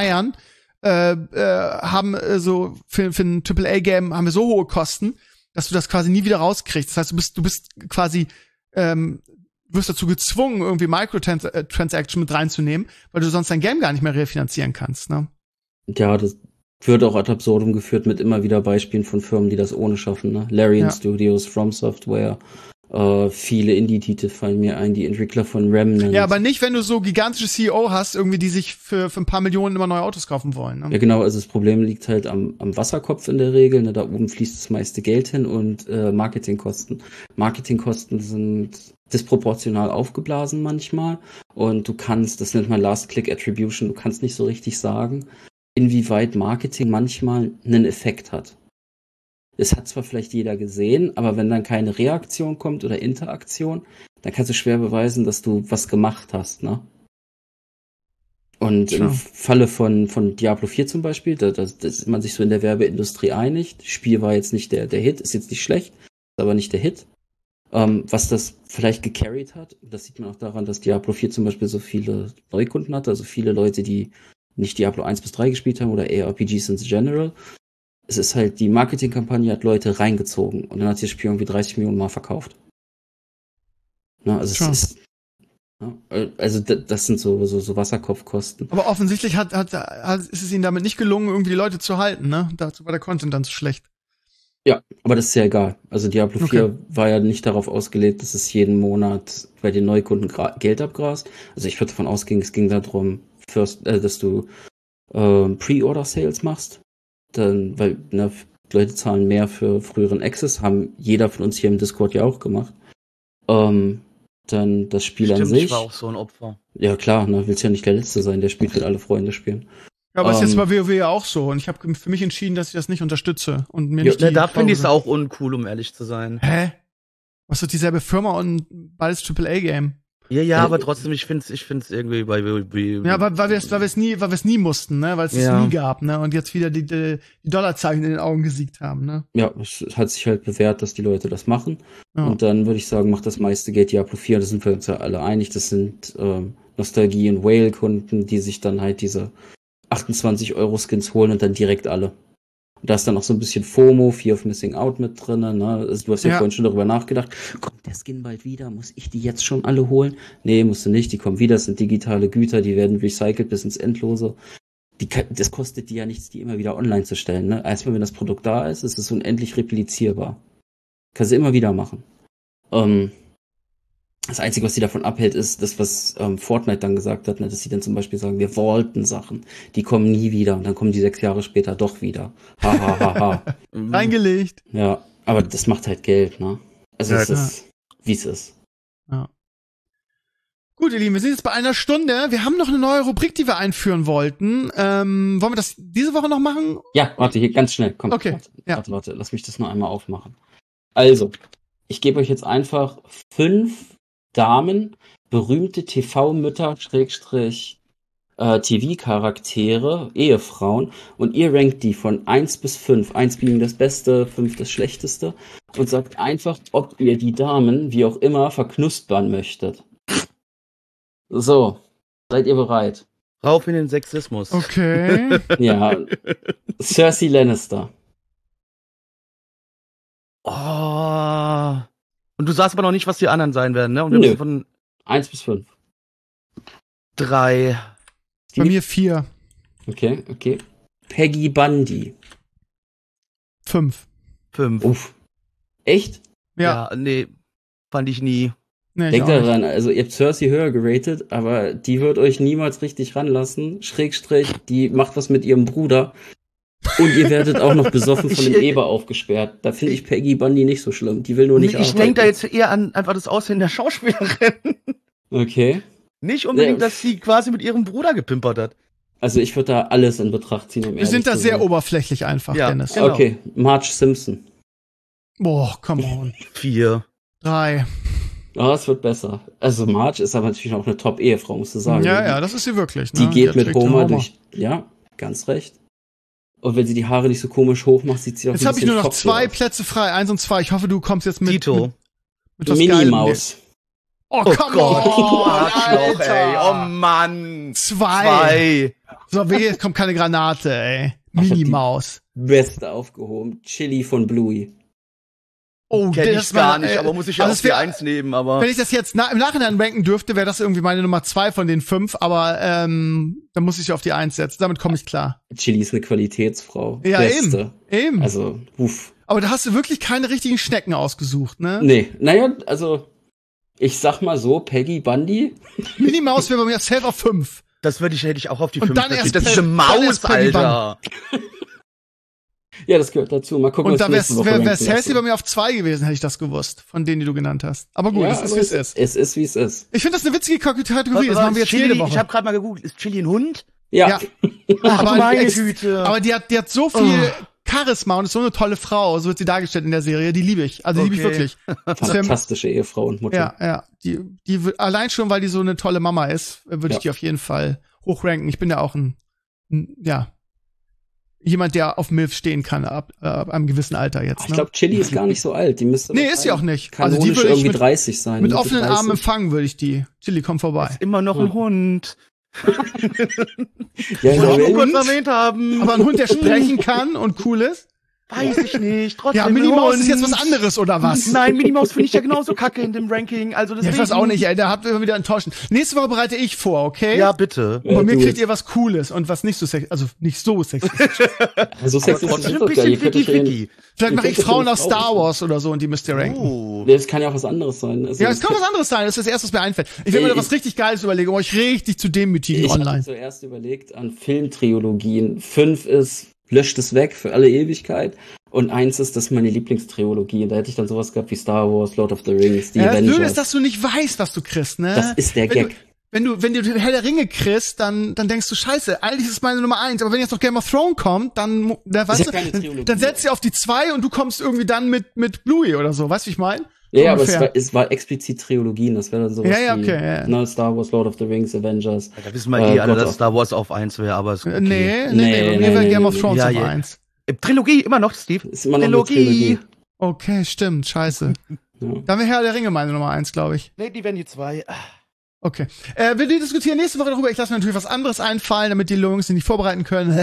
haben so für ein AAA-Game haben wir so hohe Kosten, dass du das quasi nie wieder rauskriegst. Das heißt, du bist quasi wirst dazu gezwungen, irgendwie Microtransaction mit reinzunehmen, weil du sonst dein Game gar nicht mehr refinanzieren kannst, ne? Ja, das wird auch ad absurdum geführt mit immer wieder Beispielen von Firmen, die das ohne schaffen, ne? Larian Studios, From Software, viele Indie-Titel fallen mir ein, die Entwickler von Remnant. Ja, aber nicht, wenn du so gigantische CEO hast, irgendwie, die sich für ein paar Millionen immer neue Autos kaufen wollen, ne? Ja, genau, also das Problem liegt halt am Wasserkopf in der Regel, ne? Da oben fließt das meiste Geld hin und Marketingkosten. Marketingkosten sind disproportional aufgeblasen manchmal und du kannst, das nennt man Last-Click-Attribution, du kannst nicht so richtig sagen, inwieweit Marketing manchmal einen Effekt hat. Es hat zwar vielleicht jeder gesehen, aber wenn dann keine Reaktion kommt oder Interaktion, dann kannst du schwer beweisen, dass du was gemacht hast, ne? Und im Falle von Diablo 4 zum Beispiel, da ist man sich so in der Werbeindustrie einig. Das Spiel war jetzt nicht der Hit, ist jetzt nicht schlecht, ist aber nicht der Hit. Was das vielleicht gecarried hat, das sieht man auch daran, dass Diablo 4 zum Beispiel so viele Neukunden hatte, also viele Leute, die nicht Diablo 1 bis 3 gespielt haben oder ARPGs in general. Es ist halt, die Marketingkampagne hat Leute reingezogen und dann hat sich das Spiel irgendwie 30 Millionen Mal verkauft. Na, also es ist Ja, also das sind so Wasserkopfkosten. Aber offensichtlich ist es ihnen damit nicht gelungen, irgendwie die Leute zu halten, ne? Dazu war der Content dann zu schlecht. Ja, aber das ist ja egal. Also Diablo 4 war ja nicht darauf ausgelegt, dass es jeden Monat bei den Neukunden Geld abgrast. Also ich würde davon ausgehen, es ging darum, dass du Pre-Order-Sales machst. Dann, weil Leute zahlen mehr für früheren Access, haben jeder von uns hier im Discord ja auch gemacht. Dann das Spiel an sich. Ich war auch so ein Opfer. Ja klar, ne, willst ja nicht der Letzte sein, der spielt, will alle Freunde spielen. Ja, aber ist jetzt bei WoW ja auch so. Und ich habe für mich entschieden, dass ich das nicht unterstütze. Und mir nicht da finde ich es auch uncool, um ehrlich zu sein. Hä? Was ist dieselbe Firma und beides AAA-Game? Ja, aber trotzdem, ich find's irgendwie bei WoW. Ja, weil wir es nie mussten, ne? Weil es nie gab, ne? Und jetzt wieder die Dollarzeichen in den Augen gesiegt haben, ne? Ja, es hat sich halt bewährt, dass die Leute das machen. Ja. Und dann würde ich sagen, macht das meiste Geld Diablo 4. Da sind wir uns ja alle einig. Das sind Nostalgie- und Whale-Kunden, die sich dann halt diese 28 € Skins holen und dann direkt alle. Und da ist dann auch so ein bisschen FOMO, Fear of Missing Out mit drin. Ne? Also du hast ja vorhin schon darüber nachgedacht, kommt der Skin bald wieder? Muss ich die jetzt schon alle holen? Nee, musst du nicht, die kommen wieder, das sind digitale Güter, die werden recycelt bis ins Endlose. Das kostet die ja nichts, die immer wieder online zu stellen. Ne? Erstmal, wenn das Produkt da ist, ist es unendlich replizierbar. Kannst du immer wieder machen. Das Einzige, was sie davon abhält, ist das, was Fortnite dann gesagt hat, ne? Dass sie dann zum Beispiel sagen, wir wollten Sachen, die kommen nie wieder und dann kommen die 6 Jahre später doch wieder. Ha, ha, ha, ha. Reingelegt. Ja, aber das macht halt Geld, ne? Also es ist, wie es ist. Ja. Gut, ihr Lieben, wir sind jetzt bei 1 Stunde. Wir haben noch eine neue Rubrik, die wir einführen wollten. Wollen wir das diese Woche noch machen? Ja, warte, hier ganz schnell. Komm, okay. Warte, lass mich das nur einmal aufmachen. Also, ich gebe euch jetzt einfach 5 Damen, berühmte TV-Mütter, TV-Charaktere, Ehefrauen, und ihr rankt die von 1 bis 5, 1 being das Beste, 5 das Schlechteste, und sagt einfach, ob ihr die Damen, wie auch immer, verknuspern möchtet. So, seid ihr bereit? Rauf in den Sexismus. Okay. Ja, Cersei Lannister. Oh. Und du sagst aber noch nicht, was die anderen sein werden, ne? Und wir müssen von 1 bis 5. 3. Bei mir 4. Okay. Peggy Bundy. 5. Uff. Echt? Ja. Nee, fand ich nie. Nee, Denkt daran, also ihr habt Cersei höher geratet, aber die wird euch niemals richtig ranlassen. Schrägstrich, die macht was mit ihrem Bruder. Und ihr werdet auch noch besoffen von dem Eber aufgesperrt. Da finde ich Peggy Bundy nicht so schlimm. Die will nur nicht arbeiten. Ich denke da jetzt eher an einfach das Aussehen der Schauspielerin. Okay. Nicht unbedingt, dass sie quasi mit ihrem Bruder gepimpert hat. Also ich würde da alles in Betracht ziehen. Wir sind da sehr oberflächlich einfach, Dennis. Genau. Okay, Marge Simpson. Boah, come on. 4. 3. Oh, es wird besser. Also Marge ist aber natürlich auch eine Top-Ehefrau, musst du sagen. Ja, das ist sie wirklich. Ne? Die geht mit Homer durch... Ja, ganz recht. Und wenn sie die Haare nicht so komisch hoch macht, sieht sie auch jetzt ein bisschen... Jetzt habe ich nur noch 2 Plätze frei, 1 und 2. Ich hoffe, du kommst jetzt mit... Tito. Mit was Minimaus. Oh, come on, Arschloch, ey. Oh Mann. 2. So, jetzt kommt keine Granate, ey. Minimaus. Beste aufgehoben. Chili von Bluey. Oh, kenn ich gar nicht, aber muss ich ja auch die 1 nehmen, aber... Wenn ich das jetzt im Nachhinein ranken dürfte, wäre das irgendwie meine Nummer 2 von den 5, aber dann muss ich sie auf die 1 setzen. Damit komme ich klar. Chili ist eine Qualitätsfrau. Ja, Beste. Eben. Also, uff. Aber da hast du wirklich keine richtigen Schnecken ausgesucht, ne? Nee, naja, also, ich sag mal so, Peggy Bundy. Minimaus wäre bei mir safe auf 5. Das hätte ich auch auf die 5. Und dann erst das ist eine Maus, Alter. Ja, das gehört dazu. Mal gucken, und da was wäre Cersei bei mir auf 2 gewesen, hätte ich das gewusst. Von denen, die du genannt hast. Aber gut, es ist, wie es ist. Es ist, wie es ist. Ich finde das eine witzige Kategorie. Das machen wir jetzt jede Woche. Ich habe gerade mal gegoogelt. Ist Chili ein Hund? Ja. Aber meine Güte. Aber die hat so viel Charisma und ist so eine tolle Frau. So wird sie dargestellt in der Serie. Die liebe ich. Also die liebe ich wirklich. Fantastische Ehefrau und Mutter. Ja. Die allein schon, weil die so eine tolle Mama ist, würde ich die auf jeden Fall hochranken. Ich bin ja auch jemand, der auf MILF stehen kann ab einem gewissen Alter jetzt. Ne? Ich glaube, Chili ist gar nicht so alt. Die müsste ist sie auch nicht. Also die würde irgendwie 30 sein. Mit offenen Armen empfangen würde ich die. Chili, komm vorbei. Ist immer noch ein Hund. Ja, ich kurz erwähnt haben. Aber ein Hund, der sprechen kann und cool ist. Weiß ich nicht. Trotzdem Ja, Minnie Maus Hund. ist jetzt was anderes, oder was? Nein, Minnie Maus finde ich ja genauso kacke in dem Ranking. Also Ja, deswegen. ich weiß auch nicht, ey, da habt ihr immer wieder enttäuschen. Nächste Woche bereite ich vor, okay? Ja, bitte. Und bei mir du kriegt es. ihr was Cooles und was nicht so sexy, also nicht so sexy. So sexy ist Trotzdem das ein doch geil. Ihr bisschen könnt euch Wiki. Vielleicht mache ich könnt euch Frauen eine aus Frau Star aussuchen. Wars oder so und die müsst ihr ranken. Oh. Nee, das kann ja auch was anderes sein. Also, Ja, es kann was anderes sein, das ist das Erste, was mir einfällt. Ich will mir da was richtig Geiles überlegen, um euch richtig zu demütigen Ich hatte online. zuerst überlegt an Filmtriologien. 5 ist, löscht es weg für alle Ewigkeit. Und 1 ist, das ist meine Lieblingstriologie. Da hätte ich dann sowas gehabt wie Star Wars, Lord of the Rings, die Ja, das Avengers. Blöde ist, dass du nicht weißt, was du kriegst, ne? Das ist der Gag. Wenn du den Herr der Ringe kriegst, dann denkst du, scheiße, eigentlich ist es meine Nummer 1, aber wenn jetzt noch Game of Thrones kommt, dann weißt ja keine du, Trilogie. dann setzt sie auf die 2 und du kommst irgendwie dann mit Bluey oder so, weißt du, wie ich meine? Ja, aber Ungefähr. es war explizit Trilogien. Das wäre dann sowas Ja, wie okay, ja. Ne, Star Wars, Lord of the Rings, Avengers. Da wissen wir alle, God dass of- Star Wars auf 1 wäre, aber ist okay. Nee, Nee, bei mir wäre nee, Game nee, of nee. Thrones Ja, auf ja. 1. Trilogie immer noch, Steve. Ist immer noch eine Trilogie. Okay, stimmt, scheiße. Ja. Dann wäre Herr der Ringe meine Nummer 1, glaube ich. Nee, die werden die 2. Okay. Wir diskutieren nächste Woche darüber. Ich lasse mir natürlich was anderes einfallen, damit die Jungs sich nicht vorbereiten können.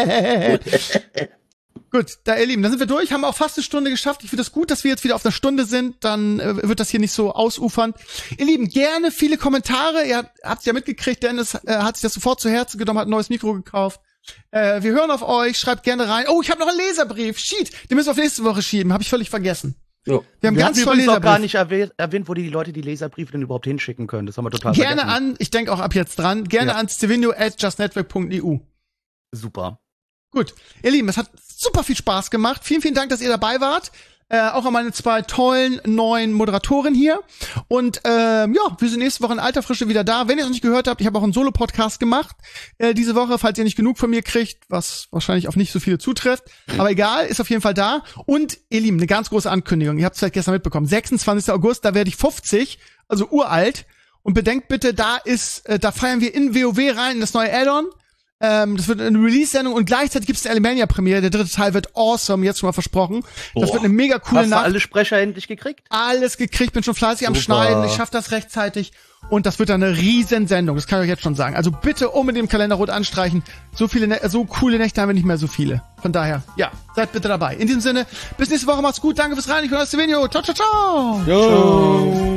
Gut, da ihr Lieben, dann sind wir durch, haben auch fast eine Stunde geschafft. Ich finde es gut, dass wir jetzt wieder auf einer Stunde sind, dann wird das hier nicht so ausufernd. Ihr Lieben, gerne viele Kommentare. Ihr habt es ja mitgekriegt, Dennis hat sich das sofort zu Herzen genommen, hat ein neues Mikro gekauft. Wir hören auf euch, schreibt gerne rein. Oh, ich habe noch einen Leserbrief. Shit, den müssen wir auf nächste Woche schieben, habe ich völlig vergessen. Ja. Wir haben Wir ganz hatten tolle übrigens auch gar Leserbriefe. nicht erwähnt, wo die Leute die Leserbriefe denn überhaupt hinschicken können. Das haben wir total Gerne vergessen. an, ich denke auch ab jetzt dran, gerne Ja. an stevenio@justnetwork.eu. Super. Gut, ihr Lieben, es hat super viel Spaß gemacht. Vielen, vielen Dank, dass ihr dabei wart. Auch an meine 2 tollen neuen Moderatoren hier. Und ja, wir sind nächste Woche in alter Frische wieder da. Wenn ihr es noch nicht gehört habt, ich habe auch einen Solo-Podcast gemacht diese Woche, falls ihr nicht genug von mir kriegt, was wahrscheinlich auf nicht so viele zutrifft. Aber egal, ist auf jeden Fall da. Und ihr Lieben, eine ganz große Ankündigung. Ihr habt es vielleicht gestern mitbekommen. 26. August, da werde ich 50, also uralt. Und bedenkt bitte, da feiern wir in WoW rein, das neue Add-on. Das wird eine Release-Sendung und gleichzeitig gibt es eine Alemania-Premiere. Der 3. Teil wird awesome, jetzt schon mal versprochen. Das wird eine mega coole Hast du Nacht. alle Sprecher endlich gekriegt? Alles gekriegt, bin schon fleißig am Super. Schneiden, ich schaffe das rechtzeitig. Und das wird dann eine Riesensendung, das kann ich euch jetzt schon sagen. Also bitte unbedingt im Kalender rot anstreichen. So coole Nächte haben wir nicht mehr so viele. Von daher, ja, seid bitte dabei. In diesem Sinne, bis nächste Woche, macht's gut, danke fürs Rein, ich bin Stevenio. Ciao, ciao, ciao. Ciao.